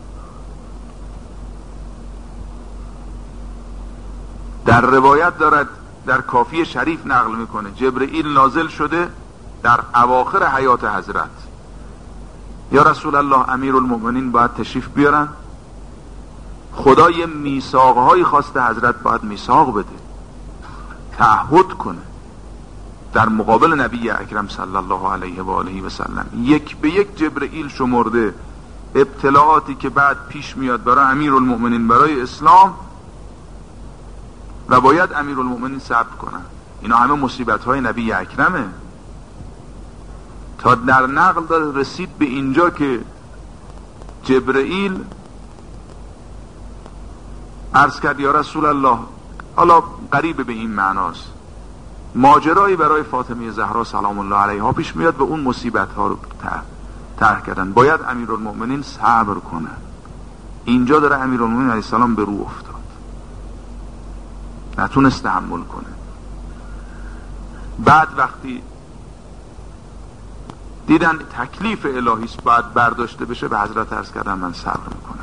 در روایت دارد، در کافی شریف نقل میکنه، جبرئیل نازل شده در اواخر حیات حضرت، یا رسول الله امیرالمؤمنین باید تشریف بیارن، خدا یه میثاقهایی خواسته، حضرت باید میثاق بده، تعهد کنه در مقابل نبی اکرم صلی الله علیه و آله و سلم. یک به یک جبرئیل شمرده ابتلاعاتی که بعد پیش میاد برای امیرالمؤمنین، برای اسلام، و باید امیرالمؤمنین صبر کنن. اینا همه مصیبت های نبی اکرمه. تا در نقل داره رسید به اینجا که جبرئیل عرض کرد یا رسول الله، حالا قریب به این معناست، ماجرایی برای فاطمه زهرا سلام الله علیها پیش میاد و اون مصیبت ها رو طرح کردن، باید امیرالمؤمنین صبر کنن. اینجا داره امیرالمؤمنین علیه السلام به رو افتاد، نتونست تحمل کنه. بعد وقتی دیدن تکلیف الهی است باید برداشته بشه، به حضرت عرض کردن من صبر میکنم.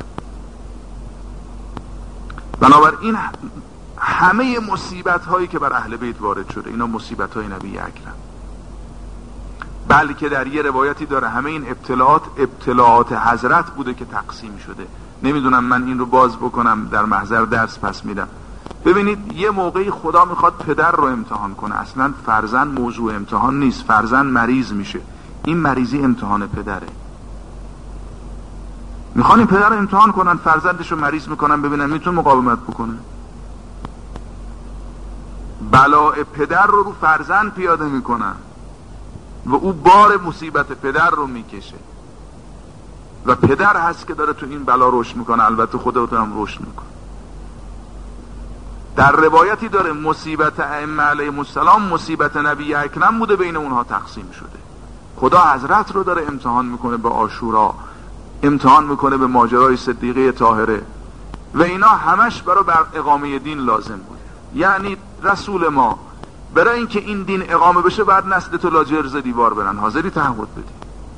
بنابراین همه مصیبت هایی که بر اهل بیت وارد شده اینا مصیبت های نبی اکرم، بلکه در یه روایتی داره همه این ابتلاعات ابتلاعات حضرت بوده که تقسیم شده. نمیدونم من این رو باز بکنم، در محضر درس پس میدم. ببینید یه موقعی خدا میخواد پدر رو امتحان کنه، اصلا فرزند موضوع امتحان نیست، فرزند مریض میشه، این مریضی امتحان پدره. میخوان این پدر رو امتحان کنن، فرزندش رو مریض میکنن ببینن میتونه مقاومت بکنه. بلاء پدر رو رو فرزند پیاده میکنن و او بار مصیبت پدر رو میکشه و پدر هست که داره تو این بلا رشد میکنه، البته خودت هم رشد میکنه. در روایتی داره مصیبت ائمه علیهم السلام مصیبت نبی اکرم بوده، بین اونها تقسیم شده. خدا حضرت رو داره امتحان میکنه به عاشورا، امتحان میکنه به ماجرای صدیقه طاهره، و اینا همش برای بر اقامه دین لازم بود. یعنی رسول ما برای اینکه این دین اقامه بشه بعد نسل تو لاجرز دیوار برن، حاضری تعهد بدی؟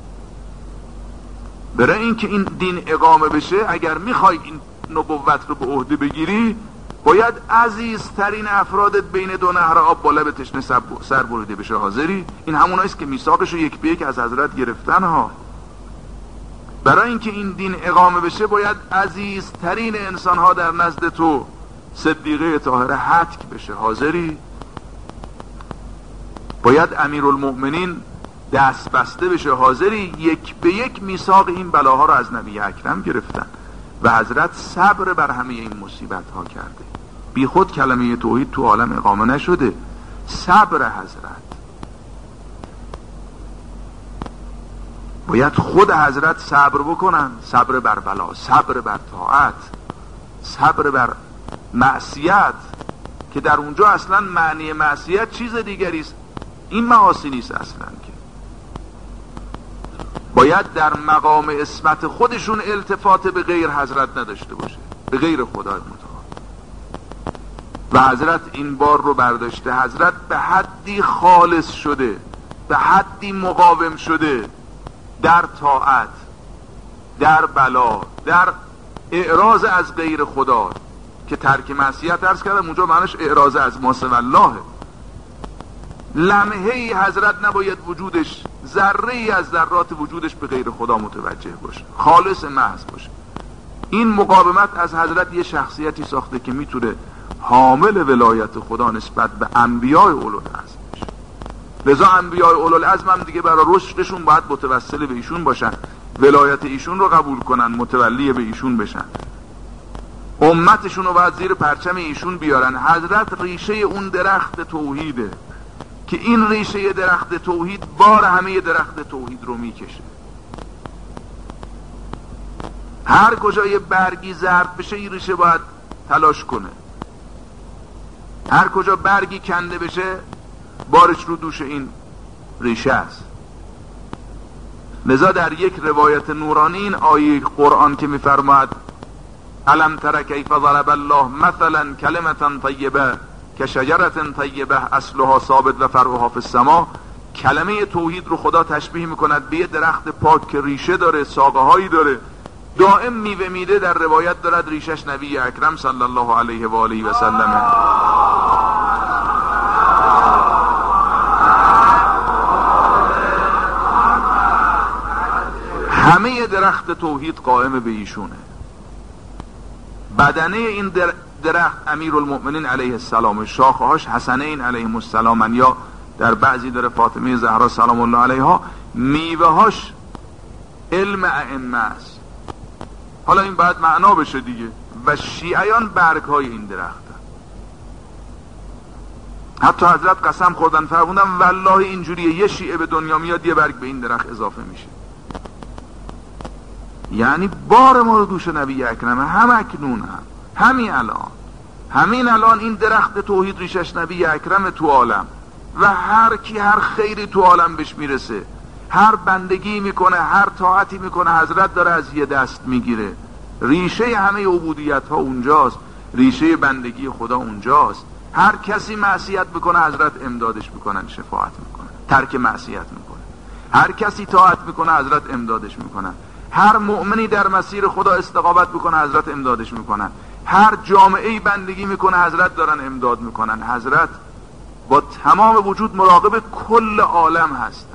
برای اینکه این دین اقامه بشه اگر میخوای این نبوت رو به عهده بگیری باید عزیزترین افرادت بین دو نهر آب با لب تشنه سر بریده بشه، حاضری؟ این هموناییست که میثاقش رو یک به یک از حضرت گرفتن ها. برای اینکه این دین اقامه بشه باید عزیزترین انسان ها در نزد تو صدیقه طاهره حتک بشه، حاضری؟ باید امیرالمؤمنین دست بسته بشه، حاضری؟ یک به یک میثاق این بلاها رو از نبی اکرم گرفتن. و حضرت صبر بر همه این مصیبت ها کرده. بی خود کلمه توحید تو عالم اقامه نشده. صبر حضرت، باید خود حضرت صبر بکنن، صبر بر بلا، صبر بر طاعت، صبر بر معصیت، که در اونجا اصلا معنی معصیت چیز دیگری است، این معاصی نیست اصلا. که باید در مقام عصمت خودشون التفات به غیر حضرت نداشته باشه، به غیر خدای متعال. و حضرت این بار رو برداشته. حضرت به حدی خالص شده، به حدی مقاوم شده در طاعت، در بلا، در اعراض از غیر خدا، که ترک معصیت عرض کردم اونجا معنیش اعراض از ما سوی الله. لمحه ای حضرت نباید وجودش، ذره ای از ذرات وجودش به غیر خدا متوجه باشه، خالص محض باشه. این مقاومت از حضرت یه شخصیتی ساخته که میتونه حامل ولایت خدا نسبت به انبیاء اولوالعزم بشه. لذا انبیاء اولوالعزم هم دیگه برای رشدشون باید متوسل به ایشون باشن، ولایت ایشون رو قبول کنن، متولی به ایشون بشن، امتشون رو باید زیر پرچم ایشون بیارن. حضرت ریشه اون درخت توحیده که این ریشه درخت توحید بار همه درخت توحید رو میکشه. هر کجا یه برگی زرد بشه این ریشه باید تلاش کنه، هر کجا برگی کنده بشه بارش رو دوش این ریشه است. لذا در یک روایت نورانی این آیه قرآن که میفرماید الم تر کیف ضرب الله مثلا کلمة طیبه کشجرة طیبه اصلها ثابت و فرعها فی السماء، کلمه توحید رو خدا تشبیه میکند به یه درخت پاک که ریشه داره، ساقه هایی داره، دائم میوه میده. در روایت دارد ریشش نبی اکرم صلی الله علیه و آله و سلم. همه درخت توحید قائم به ایشونه. بدنه این درخت امیرالمؤمنین علیه السلام، شاخهاش حسنین علیهم السلام، یا در بعضی داره فاطمه زهرا سلام الله علیها، میوهاش علم ائمه است. حالا این باید معنا بشه دیگه. و شیعیان برگ های این درخت، حتی حضرت قسم خوردن فرمودن والله اینجوریه یه شیعه به دنیا میاد یه برگ به این درخت اضافه میشه. یعنی بار ما رو دوش نبی اکرم هم اکنون هم همین الان همین الان این درخت توحید ریشش نبی اکرم تو عالم، و هر کی هر خیری تو عالم بهش میرسه، هر بندگی میکنه، هر طاعتی میکنه، حضرت داره از یه دست میگیره. ریشه همه عبودیت ها اونجاست، ریشه بندگی خدا اونجاست. هر کسی معصیت بکنه حضرت امدادش میکنن، شفاعت میکنن، ترک معصیت میکنه. هر کسی طاعت میکنه حضرت امدادش میکنن. هر مؤمنی در مسیر خدا استقامت میکنه حضرت امدادش میکنن. هر جامعه‌ای بندگی میکنه حضرت دارن امداد میکنن. حضرت با تمام وجود مراقب کل عالم هستن.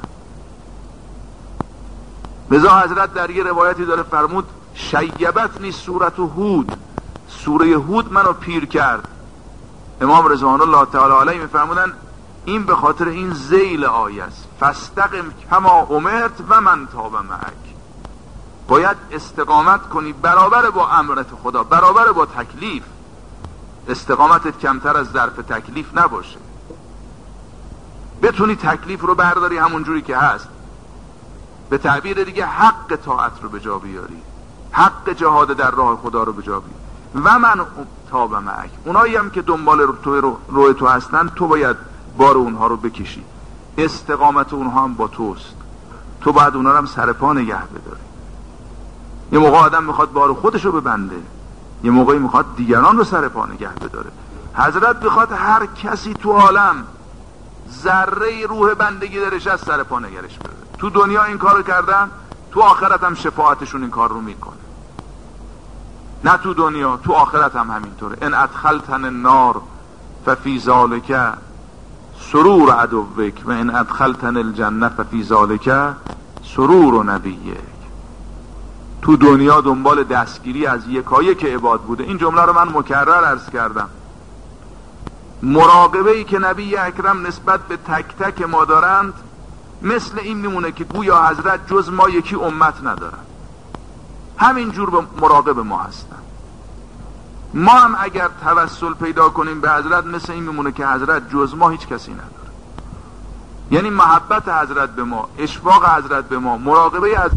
لذا حضرت در یه روایتی داره فرمود شیبتنی سورت هود، سوره هود منو پیر کرد. امام رضوان الله تعالی علیه میفرمودن این به خاطر این ذیل آیه است، فاستقم کما امرت و من تاب معک. باید استقامت کنی برابر با امرت خدا، برابر با تکلیف. استقامتت کمتر از ظرف تکلیف نباشه، بتونی تکلیف رو برداری همون جوری که هست، به تعبیر دیگه حق طاعت رو به جا بیاری، حق جهاد در راه خدا رو به جا بیاری. و من تاب معک، اونایی هم که دنبال رو تو رو, رو تو هستن تو باید بار اونها رو بکشی. استقامت اونها هم با توست، تو باید اونها رو هم سر پا نگه بداری. یه موقع آدم میخواد بار خودش رو ببنده، یه موقعی میخواد دیگران رو سر پا نگه بداره. حضرت میخواد هر کسی تو عالم ذره روح بندگی درش از سر پا نگرش بداره. تو دنیا این کارو کردن، تو آخرت هم شفاعتشون این کار رو میکنه. نه تو دنیا، تو آخرت هم همینطوره. ان ادخلتن النار ففی ذالک سرور عدوک و ان ادخلتن الجنه ففی ذالک سرور نبیک. تو دنیا دنبال دستگیری از یکایک که عباد بوده. این جمله رو من مکرر عرض کردم. مراقبه ای که نبی اکرم نسبت به تک تک ما دارند مثل این میمونه که گویا حضرت جز ما یکی امت ندارن. همین جور به مراقب ما هستن. ما هم اگر توسل پیدا کنیم به حضرت، مثل این میمونه که حضرت جز ما هیچ کسی نداره. یعنی محبت حضرت به ما، اشفاق حضرت به ما، مراقبه از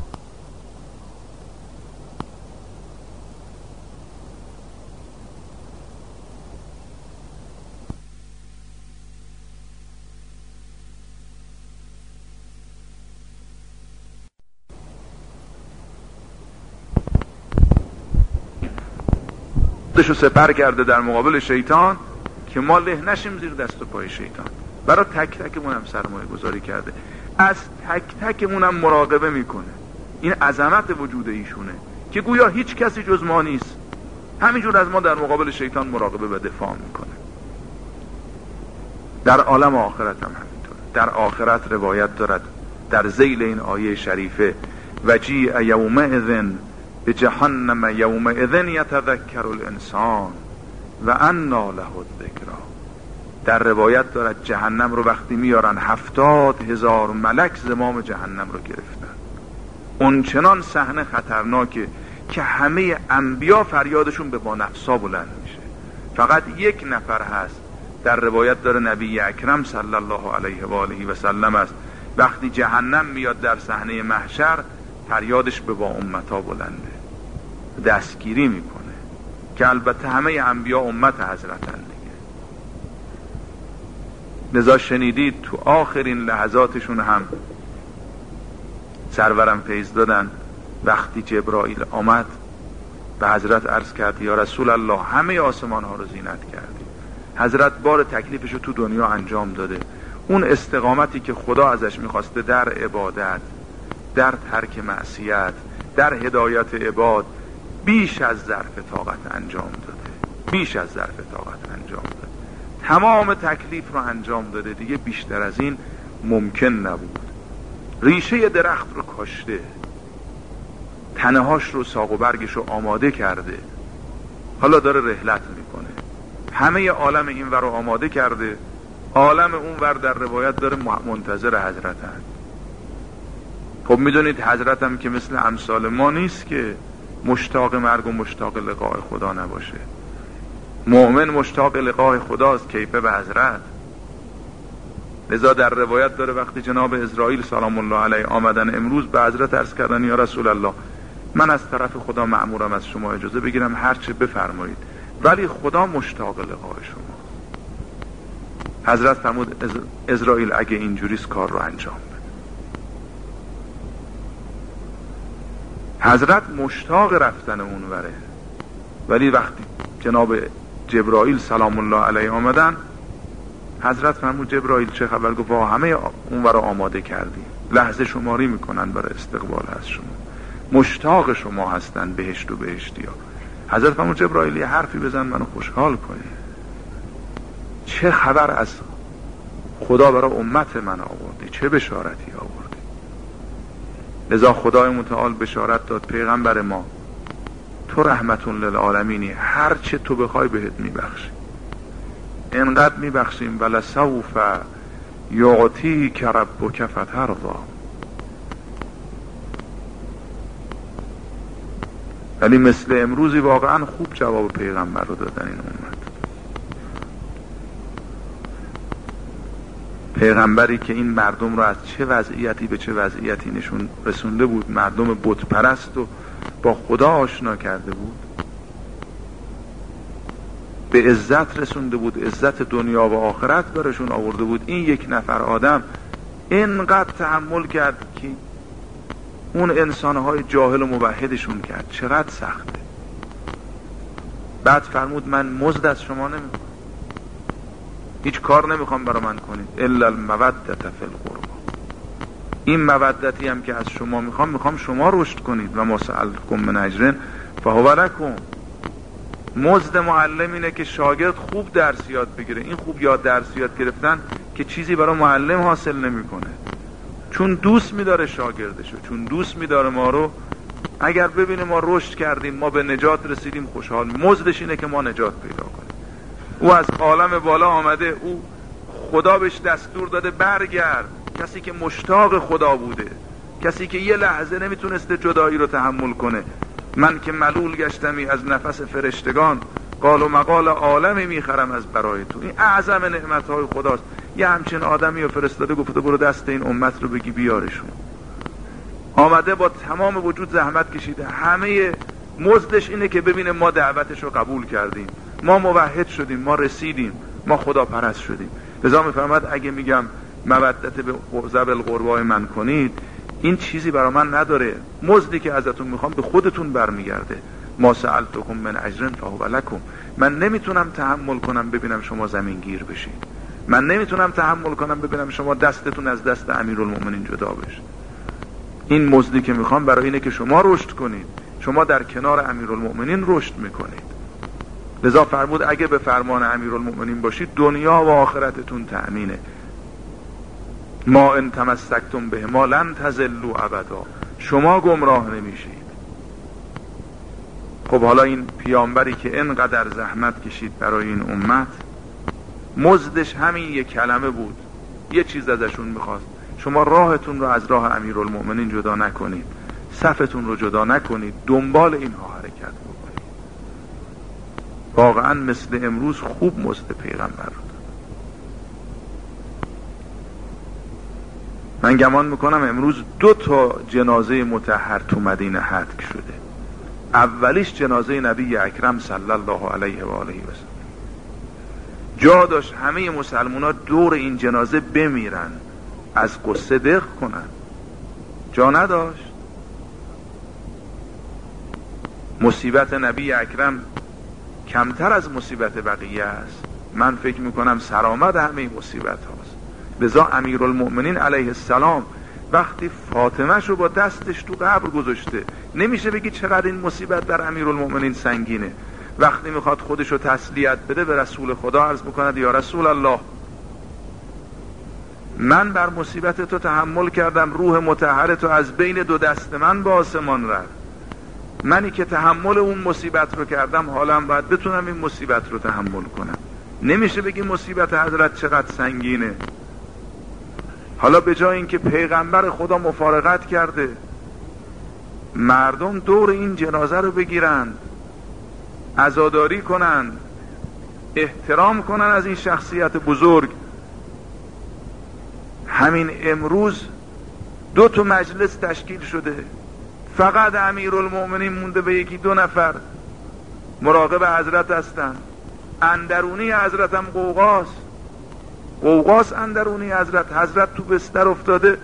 خودشو سپر کرده در مقابل شیطان که ما له نشیم زیر دست و پای شیطان. برای تک تکمون هم سرمایه گذاری کرده، از تک تکمون هم مراقبه میکنه. این عظمت وجود ایشونه که گویا هیچ کسی جز ما نیست، همینجور از ما در مقابل شیطان مراقبه و دفاع میکنه. در عالم آخرت هم همینطور. در آخرت روایت دارد در ذیل این آیه شریفه وجیء یومئذ به جهنم یومئذ یتذکر الانسان و انا له الذکری. در روایت دارد جهنم رو وقتی میارن هفتاد هزار ملک زمام جهنم رو گرفتن. اون چنان صحنه خطرناکه که همه انبیا فریادشون به با نفسا بلند میشه. فقط یک نفر هست در روایت داره نبی اکرم صلی الله علیه و آله و سلم است، وقتی جهنم میاد در صحنه محشر فریادش به با امتا بلنده، دستگیری میکنه که البته همه انبیا امت حضرتن دیگه. لذا شنیدید تو آخرین لحظاتشون هم سرورم فیض دادن وقتی جبرائیل آمد به حضرت عرض کرد یا رسول الله همه آسمان ها رو زینت کردی. حضرت بار تکلیفش رو تو دنیا انجام داده. اون استقامتی که خدا ازش میخواسته در عبادت، در ترک معصیت، در هدایت عباد بیش از ظرف طاقت انجام داده. بیش از ظرف طاقت انجام داده. تمام تکلیف رو انجام داده، دیگه بیشتر از این ممکن نبود. ریشه درخت رو کاشته، تنهاش رو ساق و برگش رو آماده کرده، حالا داره رحلت میکنه. همه عالم این ور رو آماده کرده، عالم اون ور در روایت داره منتظر حضرت هست. خب میدونید حضرت هم که مثل امثال ما نیست که مشتاق مرگ و مشتاق لقاء خدا نباشه. مؤمن مشتاق لقاء خداست، کیفه به حضرت. لذا در روایت داره وقتی جناب اسرائیل سلام الله علیه آمدن امروز به حضرت عرض کردن یا رسول الله من از طرف خدا مأمورم از شما اجازه بگیرم هرچه بفرمایید، ولی خدا مشتاق لقاء شما. حضرت فرمود اسرائیل اگه اینجوریست کار رو انجام بده. حضرت مشتاق رفتن اونوره، ولی وقتی جناب جبرائیل سلام الله علیه آمدن حضرت فرمود جبرائیل چه خبر؟ گفت همه اونور رو آماده کردی، لحظه شماری میکنن برای استقبال از شما، مشتاق شما هستن بهشت و بهشتی ها. حضرت فرمود جبرائیل یه حرفی بزن منو خوشحال کنی، چه خبر از خدا برای امت من آوردی، چه بشارتی آوردی؟ لذا خدای متعال بشارت داد پیغمبر ما تو رحمتون للعالمینی، هر چه تو بخوای بهت میبخشی، انقدر میبخشیم ولسوف یعطیک ربک فترضی. ولی مثل امروزی واقعا خوب جواب پیغمبر رو دادن این امت. پیغمبری که این مردم رو از چه وضعیتی به چه وضعیتی نشون رسونده بود، مردم بت پرست و با خدا آشنا کرده بود، به عزت رسونده بود، عزت دنیا و آخرت برشون آورده بود. این یک نفر آدم اینقدر تحمل کرد که اون انسانهای جاهل و موحدشون کرد. چقدر سخته. بعد فرمود من مزد از شما نمیخوام، هیچ کار نمیخوام برای من کنید الا المودت فی القربى. این مودتی هم که از شما میخوام، میخوام شما رشد کنید و ما سألتکم من اجر فهو لکم. مزد معلم اینه که شاگرد خوب درس یاد بگیره. این خوب یاد درس یاد گرفتن که چیزی برای معلم حاصل نمیکنه، چون دوست میداره شاگردشو، چون دوست میداره ما رو. اگر ببینه ما رشد کردیم، ما به نجات رسیدیم، خوشحال. مزدش اینه که ما نجات پیدا کنیم. او از عالم بالا آمده، او خدا بهش دستور داده برگرد. کسی که مشتاق خدا بوده، کسی که یه لحظه نمیتونسته جدایی رو تحمل کنه، من که ملول گشتمی از نفس فرشتگان، قال و مقال عالمی میخرم از برای تو. این اعظم نعمتهای خداست. یه همچین آدمی رو فرستاده گفته برو دست این امت رو بگی بیارشون. آمده با تمام وجود زحمت کشیده، همه مزدش اینه که ببینه ما دعوتش رو قبول کردیم، ما موحد شدیم، ما رسیدیم، ما خدا پرست شدیم. لذا میفرماد اگه میگم مودت به ذوی القربا من کنید، این چیزی برای من نداره، مزدی که ازتون میخوام به خودتون برمیگرده. ما سألتکم من اجر فهو لکم. من نمیتونم تحمل کنم ببینم شما زمین گیر بشید، من نمیتونم تحمل کنم ببینم شما دستتون از دست امیرالمومنین جدا بشه. این مزدی که میخوام برای اینه که شما رشد کنید، شما در کنار امیرالمومنین رشد میکنید. لذا فرمود اگه به فرمان امیرالمومنین باشید دنیا و آخرتتون تأمینه. ما ان تمسکتم به ما لن تضلوا ابدا، شما گمراه نمیشید. خب حالا این پیامبری که اینقدر زحمت کشید برای این امت، مزدش همین یک کلمه بود، یه چیز ازشون میخواست، شما راهتون رو از راه امیرالمومنین جدا نکنید، صفتون رو جدا نکنید، دنبال اینها حرکت بکنید. واقعا مثل امروز خوب مزد پیغمبر رو داد. من گمان میکنم امروز دو تا جنازه مطهر تو مدینه حتک شده. اولیش جنازه نبی اکرم صلی الله علیه و آله و سلم. جا داشت همه مسلمان ها دور این جنازه بمیرن، از قصه دق کنن، جا نداشت. مصیبت نبی اکرم کمتر از مصیبت بقیه است. من فکر میکنم سرآمد همه مصیبت هاست. لذا امیرالمؤمنین علیه السلام وقتی فاطمه شو با دستش تو قبر گذاشته، نمیشه بگی چقدر این مصیبت بر امیرالمؤمنین سنگینه. وقتی میخواد خودشو تسلیت بده به رسول خدا عرض میکند یا رسول الله، من بر مصیبت تو تحمل کردم، روح مطهر تو از بین دو دست من به آسمان رفت. منی که تحمل اون مصیبت رو کردم، حالم باید بتونم این مصیبت رو تحمل کنم. نمیشه بگی مصیبت حضرت چقدر سنگینه. حالا به جای اینکه پیغمبر خدا مفارقت کرده، مردم دور این جنازه رو بگیرن، عزاداری کنن، احترام کنن از این شخصیت بزرگ. همین امروز دو تا مجلس تشکیل شده، فقط امیرالمؤمنین مونده به یکی دو نفر مراقب حضرت هستن. اندرونی حضرت هم قوقاست، قوقاست اندرونی حضرت. حضرت تو بستر افتاده،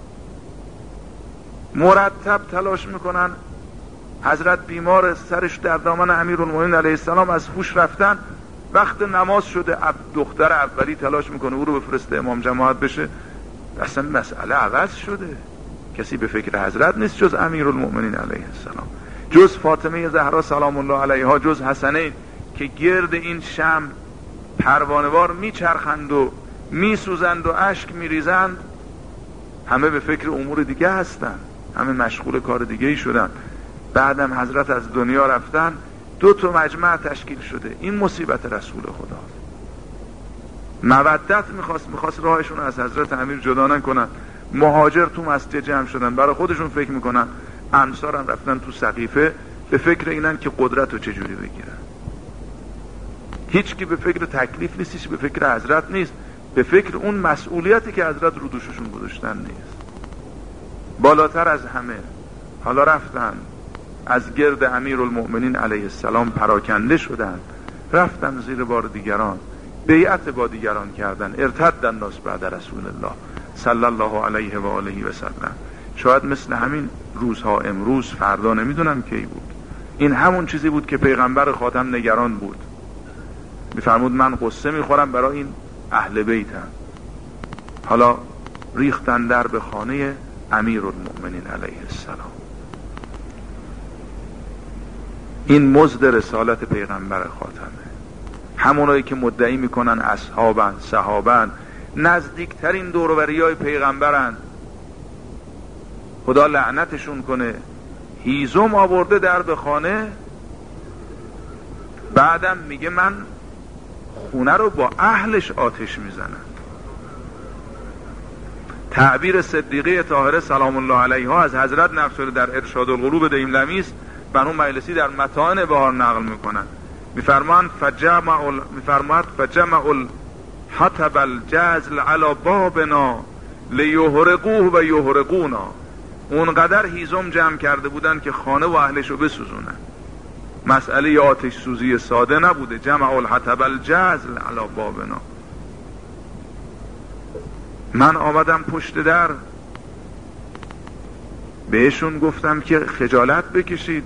مرتب تلاش میکنن. حضرت بیمار، سرش در دامن امیرالمؤمنین علیه السلام از هوش رفتن. وقت نماز شده، دختر اولی تلاش میکنه او رو بفرسته امام جماعت بشه. اصلا مسئله عوض شده، کسی به فکر حضرت نیست جز امیرالمؤمنین علیه السلام، جز فاطمه زهرا سلام الله علیها، جز حسنین که گرد این شمع پروانه‌وار میچرخند و میسوزند و اشک میریزند. همه به فکر امور دیگه هستن، همه مشغول کار دیگه ای شدن. بعدم حضرت از دنیا رفتن، دو تا مجمع تشکیل شده. این مصیبت رسول خدا. مودت میخواست میخواست راهشون از حضرت امیر جدا نکنن. مهاجر تو مسجد جمع شدن، برای خودشون فکر میکنن. انصار هم رفتن تو سقیفه، به فکر اینن که قدرت رو چجوری بگیرن. هیچ کی به فکر تکلیف نیست، هیچ به فکر حضرت نیست، به فکر اون مسئولیتی که حضرت رو دوششون گذاشتن نیست. بالاتر از همه حالا رفتن از گرد امیرالمؤمنین علیه السلام پراکنده شدن، رفتن زیر بار دیگران، بیعت با دیگران کردن. ارتد الناس بعد رسول الله صلی الله علیه و آله و سلم. شاید مثل همین روزها امروز، فردا نمیدونم کی بود. این همون چیزی بود که پیغمبر خاتم نگران بود. میفرمود من قصه میخورم برای این اهل بیتم. حالا ریختن در به خانه امیرالمؤمنین علیه السلام. این مزد رسالت پیغمبر خاتمه. همونایی که مدعی میکنن اصحابن، صحابن، نزدیکترین دوروبریای پیغمبرن، خدا لعنتشون کنه، هیزم آورده در به خانه. بعدم میگه من خونه رو با اهلش آتش میزنم. تعبیر صدیقه طاهره سلام الله علیها از حضرت نقل شده در ارشاد القلوب دیم لمیس. مرحوم مجلسی در متاعن بهار نقل میکنن، میفرمان فجمع میفرماد فجمع الحطب الجزل علی بابنا لیهرقوه و یهرقونا. اونقدر هیزم جمع کرده بودن که خانه و اهلشو بسوزونن. مسئله آتش سوزی ساده نبوده. جمع الحطب الجزل علی بابنا. من آمدم پشت در، بهشون گفتم که خجالت بکشید،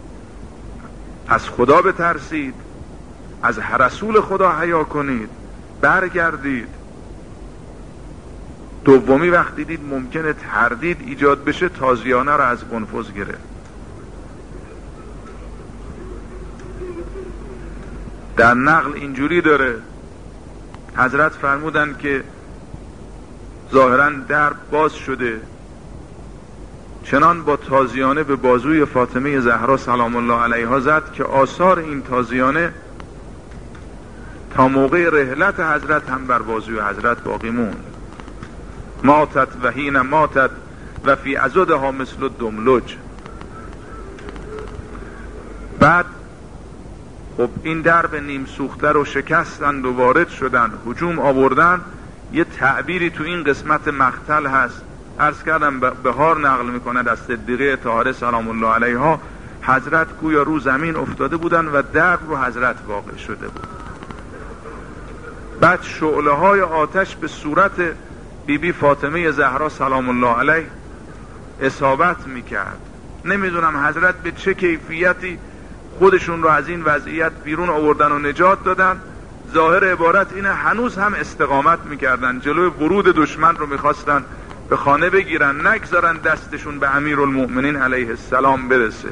از خدا بترسید، از رسول خدا حیا کنید، برگردید. دومی وقتی دید ممکنه تردید ایجاد بشه، تازیانه رو از قنفذ گرفت. در نقل اینجوری داره، حضرت فرمودن که ظاهرا در باز شده، چنان با تازیانه به بازوی فاطمه زهرا سلام الله علیها زد که آثار این تازیانه تا موقع رحلت حضرت هم بر بازوی حضرت باقی موند. ماتت و حین ماتت و فی عضدها مثل الدملج. بعد خب این درب نیم سوخته رو شکستند و وارد شدن، هجوم آوردن. یه تعبیری تو این قسمت مقتل هست، عرض کردم بهار نقل میکنه از صدیقه طاهره سلام الله علیها، حضرت گویا رو زمین افتاده بودن و درب رو حضرت واقع شده بود. بعد شعله های آتش به صورت بی بی فاطمه زهرا سلام الله علیه اصابت میکرد. نمیدونم حضرت به چه کیفیتی خودشون رو از این وضعیت بیرون آوردن و نجات دادن. ظاهر عبارت اینه هنوز هم استقامت میکردن، جلوی ورود دشمن رو میخواستن به خانه بگیرن، نگذارن دستشون به امیرالمؤمنین علیه السلام برسه.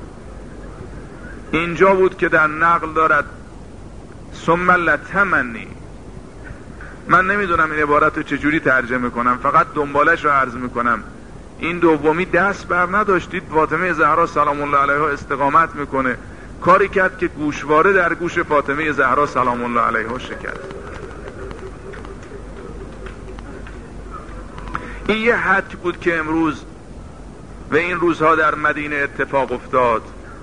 اینجا بود که در نقل دارد ثم لتمنی. من نمیدونم این عبارت رو چجوری ترجمه کنم، فقط دنبالش رو عرض میکنم. این دومی دست بر نداشتید، فاطمه زهرا سلام الله علیها استقامت میکنه، کاری کرد که گوشواره در گوش فاطمه زهرا سلام الله علیها شکست. این یه حد بود که امروز و این روزها در مدینه اتفاق افتاد.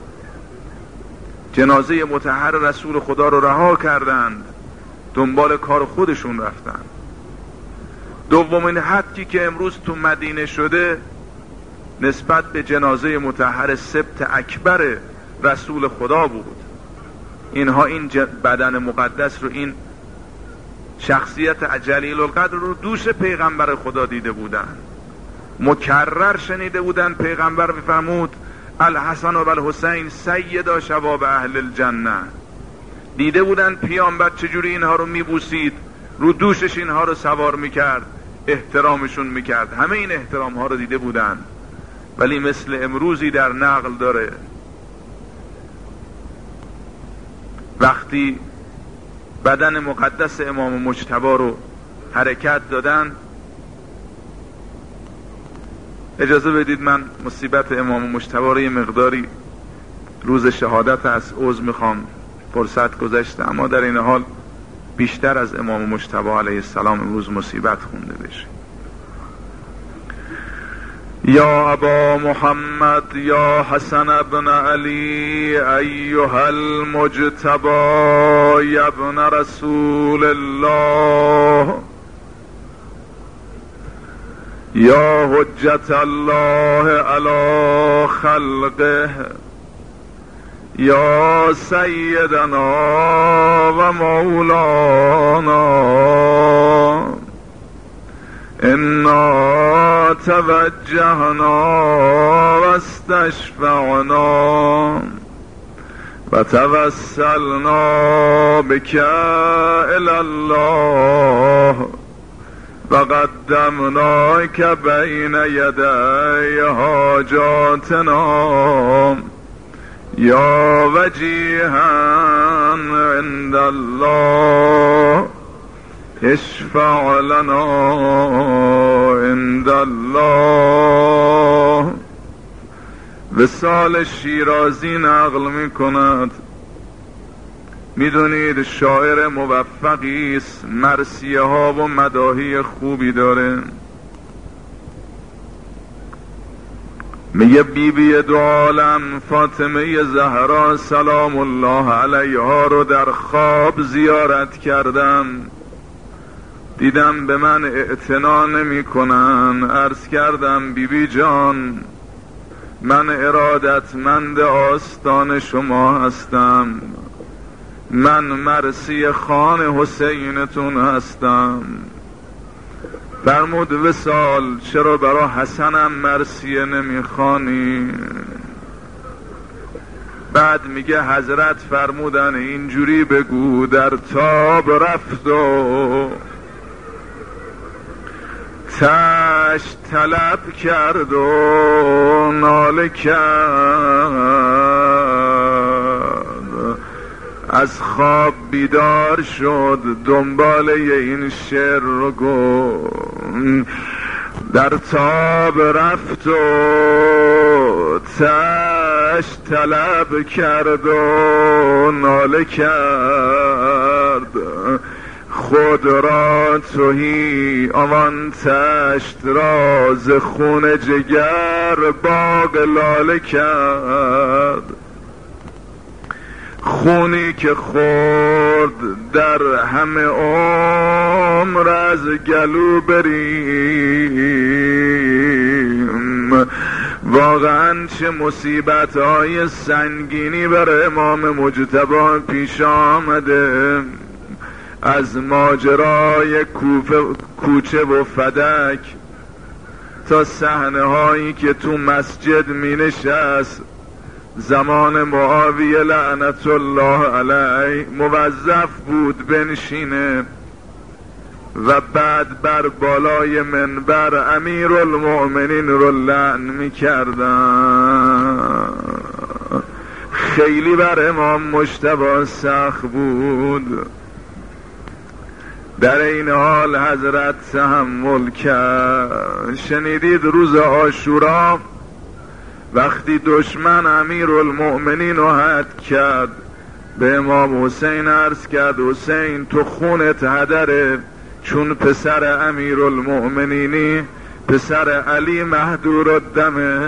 جنازه مطهر رسول خدا رو رها کردند، دنبال کار خودشون رفتن. دومین حدی که امروز تو مدینه شده نسبت به جنازه مطهر سبت اکبر رسول خدا بود. اینها این بدن مقدس رو، این شخصیت جلیل القدر رو دوش پیغمبر خدا دیده بودن، مکرر شنیده بودن پیغمبر میفرمود الحسن و الحسین سیدا شباب اهل الجنه. دیده بودن پیامبر چجوری اینها رو میبوسید، رو دوشش اینها رو سوار میکرد، احترامشون میکرد. همه این احترام ها رو دیده بودن. ولی مثل امروزی در نقل داره وقتی بدن مقدس امام مجتبی رو حرکت دادن. اجازه بدید من مصیبت امام مجتبی رو یه مقداری، روز شهادت از عذر میخوام، فرصت گذشته، اما در این حال بیشتر از امام مجتبی علیه السلام امروز مصیبت خونده بشه. یا ابا محمد یا حسن ابن علی ایها المجتبی یا ابن رسول الله یا حجت الله علی خلقه یا سیدنا و مولانا انا توجهنا و استشفعنا و توسلنا بک الی الله و قدمناک بین یدی حاجاتنا یا وجیها عند الله اشفع لنا عند الله. وصال شیرازی نقل می کند، میدونید شاعر موفقی است، مرثیه ها و مداحی خوبی داره. میگه بی بی دو عالم فاطمه زهرا سلام الله علیها رو در خواب زیارت کردم، دیدم به من اعتنا نمی کنن. عرض کردم بی بی جان، من ارادتمند آستان شما هستم، من مرسی خان حسینتون هستم. فرمود وصال چرا برا حسنم مرسیه نمیخوانی؟ بعد میگه حضرت فرمودن اینجوری بگو در تاب رفت و تشت طلب کرد و ناله کرد، از خواب بیدار شد دنباله این شعر رو گفت. در تاب رفت و تشت طلب کرد و ناله کرد، خود را تهی آن تشت را ز خون جگر باغ لاله کرد. خونی که خورد در همه عمر از گلو بریم، واقعا چه مصیبت های سنگینی بر امام مجتبی پیش آمده. از ماجرای کوچه و فدک تا صحنه هایی که تو مسجد می نشست زمان معاویه لعنت الله علیه، موظف بود بنشینه و بعد بر بالای منبر امیر المؤمنین رو لعن می کردن. خیلی بر امام مجتبی سخت بود. در این حال حضرت تحمل کرد. شنیدید روز عاشورا وقتی دشمن امیر المؤمنین رو حد کرد، به امام حسین عرض کرد حسین تو خونت هدره، چون پسر امیر المؤمنینی، پسر علی مهدور الدمه.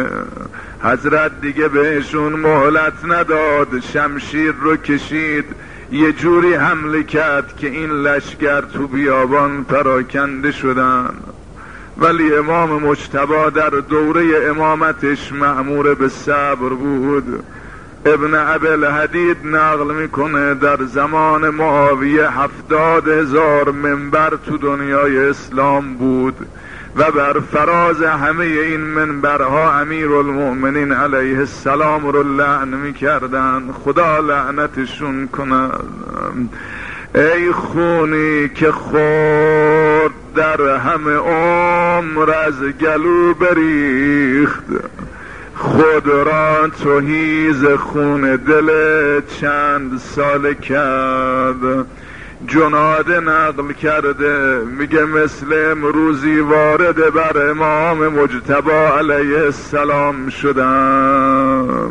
حضرت دیگه بهشون مهلت نداد، شمشیر رو کشید، یه جوری حمله کرد که این لشکر تو بیابان پراکنده شدن. ولی امام مجتبی در دوره امامتش مأمور به صبر بود. ابن ابی‌الحدید نقل میکنه در زمان معاویه هفتاد هزار منبر تو دنیای اسلام بود و بر فراز همه این منبرها امیر المؤمنین علیه السلام رو لعن میکردن. خدا لعنتشون کند. ای خونی که خورد در همه عمر از گلو بریخت، خود را تهی ز خون دل چند سال کرد. جناده نقل کرده میگه مثل امروزی وارد بر امام مجتبی علیه السلام شدم،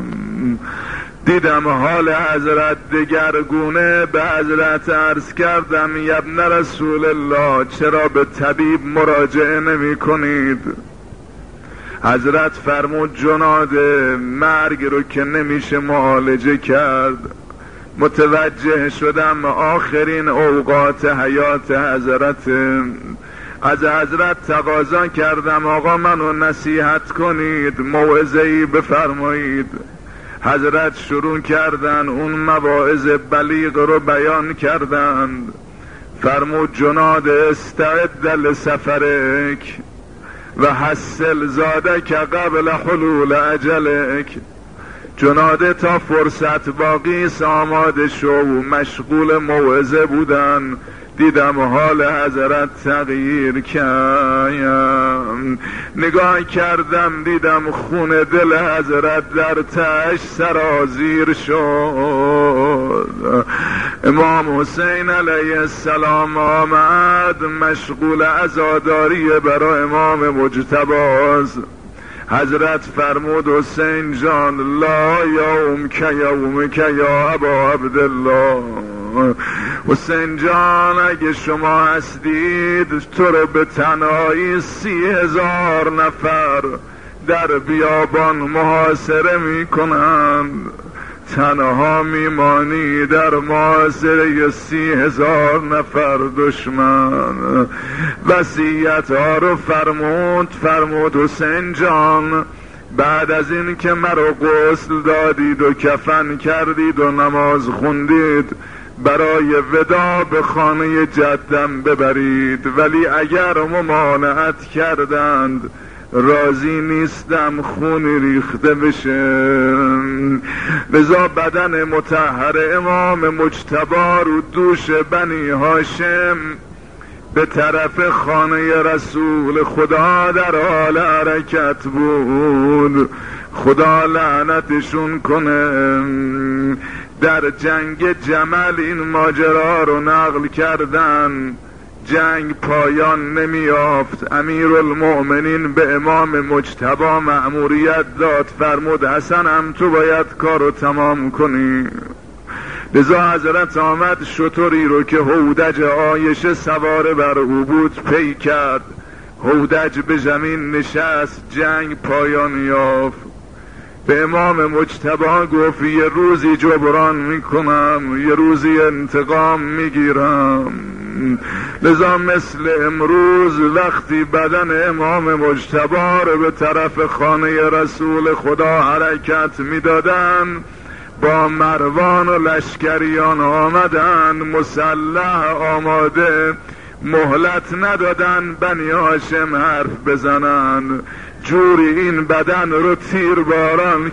دیدم حال حضرت دگرگونه. به حضرت عرض کردم ابن رسول الله چرا به طبیب مراجعه نمی کنید؟ حضرت فرمود جناده مرگ رو که نمیشه معالجه کرد. متوجه شدم آخرین اوقات حیات حضرت. از حضرت تقاضا کردم آقا منو نصیحت کنید، موعظه‌ای بفرمایید. حضرت شروع کردن اون مواعظ بلیغ رو بیان کردند. فرمود جناد استعد لسفرک و حسل زادک قبل حلول اجلک. جناده تا فرصت باقی آماده شو و مشغول موعظه بودن. دیدم حال حضرت تغییر کردم، نگاه کردم دیدم خون دل حضرت در تش سرازیر شد. امام حسین علیه السلام آمد مشغول عزاداری برای امام مجتبی. حضرت فرمود حسین جان لا یوم که یوم که یا ابا عبدالله. حسین جان اگه شما هستید تو رو به تنهایی سی هزار نفر در بیابان محاصره می کنند، تنها میمانی در محاصره سی هزار نفر دشمن. وصیت ها رو فرمود فرمود حسین جان، بعد از این که مرا غسل دادید و کفن کردید و نماز خوندید، برای ودا به خانه جدم ببرید، ولی اگر ممانعت کردند راضی نیستم خون ریخته بشه. لذا بدن مطهر امام مجتبی رو دوش بنی هاشم به طرف خانه رسول خدا در حال حرکت بود. خدا لعنتشون کنه. در جنگ جمل این ماجرا رو نقل کردن. جنگ پایان نمیافت. امیرالمؤمنین به امام مجتبی مأموریت داد، فرمود حسنم تو باید کارو تمام کنی. لذا حضرت آمد شتری رو که هودج عایشه سوار بر او بود پی کرد. هودج به زمین نشست، جنگ پایان یافت. به امام مجتبی گفت یه روزی جبران میکنم، یه روزی انتقام میگیرم. لذا مثل امروز وقتی بدن امام مجتبی رو به طرف خانه رسول خدا حرکت میدادن، با مروان و لشکریان آمدن مسلح آماده، مهلت ندادن بنی هاشم حرف بزنن. جوری این بدن رو تیر باران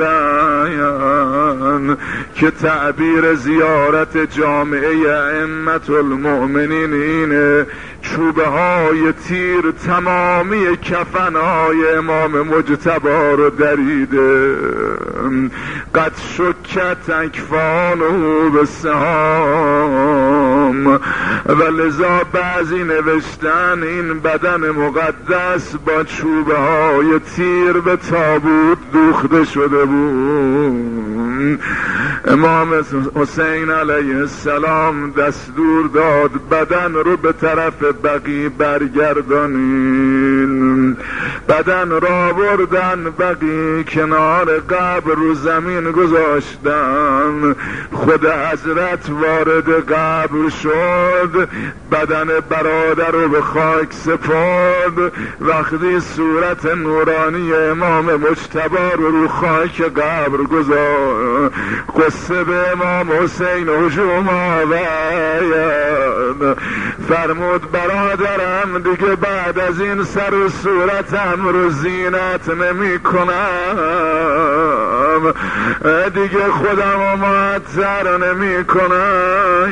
کردن که تعبیر زیارت جامعه ائمة المؤمنین اینه، چوبه های تیر تمامی کفن های امام مجتبی رو دریده. قد شکت اکفانه به سهام. و لذا بعضی نوشتن این بدن مقدس با چوبه های تیر به تابوت دوخته شده بود. امام حسین علیه السلام دستور داد بدن رو به طرف بقی برگردانین. بدن را بردن بقی کنار قبر رو زمین گذاشتن. خود حضرت وارد قبر شد، بدن برادر رو به خاک سپرد. وقتی صورت نورانی امام مجتبی رو رو خاک قبر گذاشت، قصه به امام حسین هجوم آورد. فرمود برادرم دیگه بعد از این سر و صورتم رو زینت نمی کنم، دیگه خودم رو معطر نمی کنم.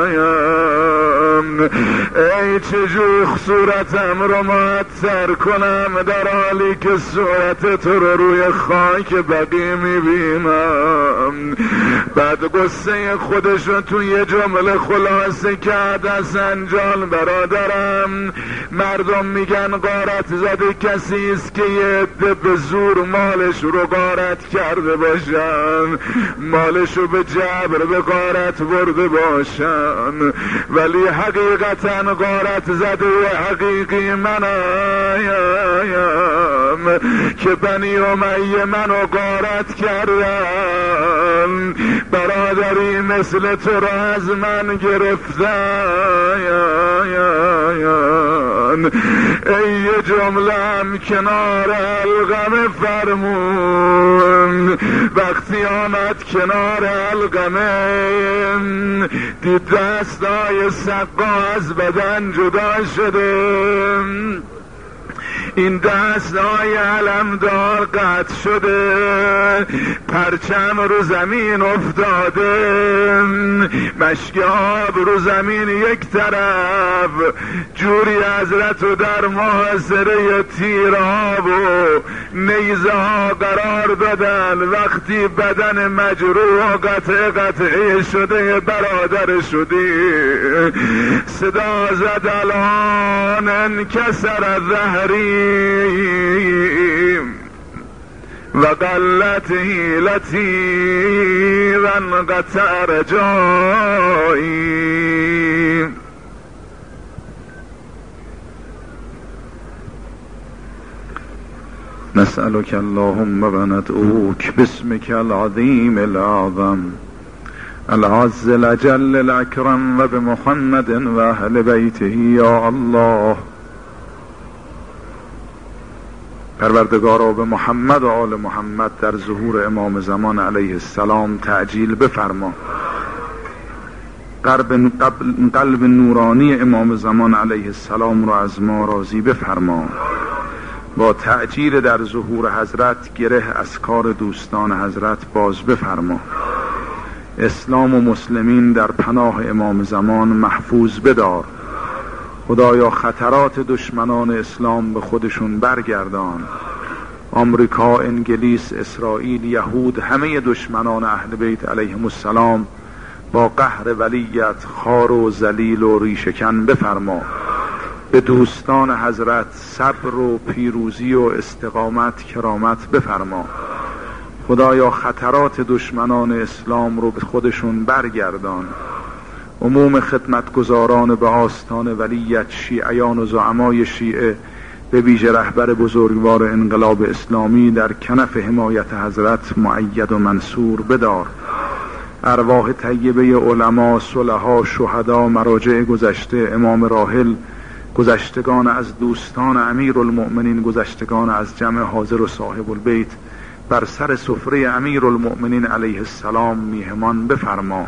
ای چجور صورتم رو معطر کنم در حالی که صورت تو رو روی خاک بقی می بینم. بعد قصه خودش رو تو یه جمله خلاصه کرد. حسن جان برادرم، مردم میگن غارت زده کسی است که یه عده به زور مالش رو غارت کرده باشن، مالش رو به جبر به غارت برده باشن، ولی حقیقتا غارت زده و حقیقی من آیم که بنی امیه منو غارت کردن. برادری مثل تو را از من گرفتن. ای جمله‌ام کنار القمه فرمون. وقتی آمد کنار القمه دید دستای سقا از بدن جدا شده، این دستای علمدار قطع شده، پرچم رو زمین افتاده، مشک آب رو زمین یک طرف. جوری حضرت رو در محاصره تیراب و نیزه ها قرار دادن. وقتی بدن مجروح قطع قطعه شده برادر شدی، صدا زد الان انکسر ظهری و قلت حیلتی و انقطع رجایی. نسألك اللهم وندعوك باسمك العظيم الأعظم العز الأجل الأكرم وبمحمد وأهل بيته يا الله. پروردگارا به محمد و آل محمد در ظهور امام زمان علیه السلام تعجیل بفرما. قلب, قلب نورانی امام زمان علیه السلام را از ما راضی بفرما. با تعجیل در ظهور حضرت گره از کار دوستان حضرت باز بفرما. اسلام و مسلمین در پناه امام زمان محفوظ بدار. خدایا خطرات دشمنان اسلام به خودشون برگردان. آمریکا، انگلیس، اسرائیل، یهود، همه دشمنان اهل بیت علیهم السلام با قهر ولیت خار و ذلیل و ریشه‌کن بفرما. به دوستان حضرت صبر و پیروزی و استقامت کرامت بفرما. خدایا خطرات دشمنان اسلام رو به خودشون برگردان. عموم خدمتگزاران به آستان ولیت، شیعیان و زعمای شیعه، به ویژه رهبر بزرگوار انقلاب اسلامی در کنف حمایت حضرت مؤید و منصور بدار. ارواح طیبه علما، صلحا، شهدا، مراجع گذشته، امام راحل، گذشتگان از دوستان امیرالمؤمنین، گذشتگان از جمع حاضر و صاحب البیت بر سر سفره امیرالمؤمنین علیه السلام میهمان بفرما.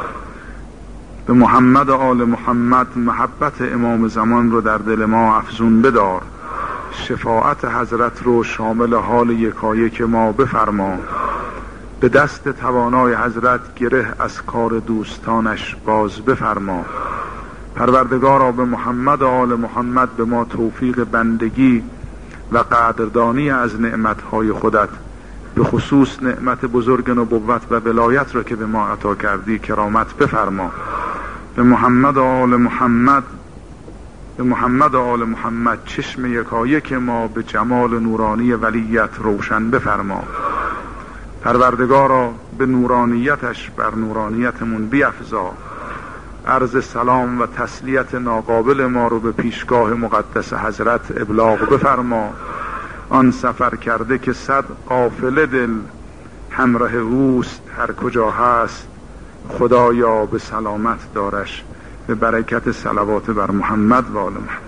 به محمد و آل محمد محبت امام زمان رو در دل ما افزون بدار. شفاعت حضرت رو شامل حال یکایک ما بفرما. به دست توانای حضرت گره از کار دوستانش باز بفرما. پروردگارا به محمد و آل محمد به ما توفیق بندگی و قدردانی از نعمتهای خودت، به خصوص نعمت بزرگ نبوت و ولایت را که به ما عطا کردی کرامت بفرما. به محمد و آل محمد به محمد و آل محمد چشم یکایک ما به جمال نورانی ولیت روشن بفرما. پروردگارا به نورانیتش بر نورانیتمون بیفزا. عرض سلام و تسلیت ناقابل ما رو به پیشگاه مقدس حضرت ابلاغ بفرما. آن سفر کرده که صد قافله دل همراه اوست هر کجا هست، خدایا به سلامت دارش. به برکت صلوات بر محمد و آل محمد.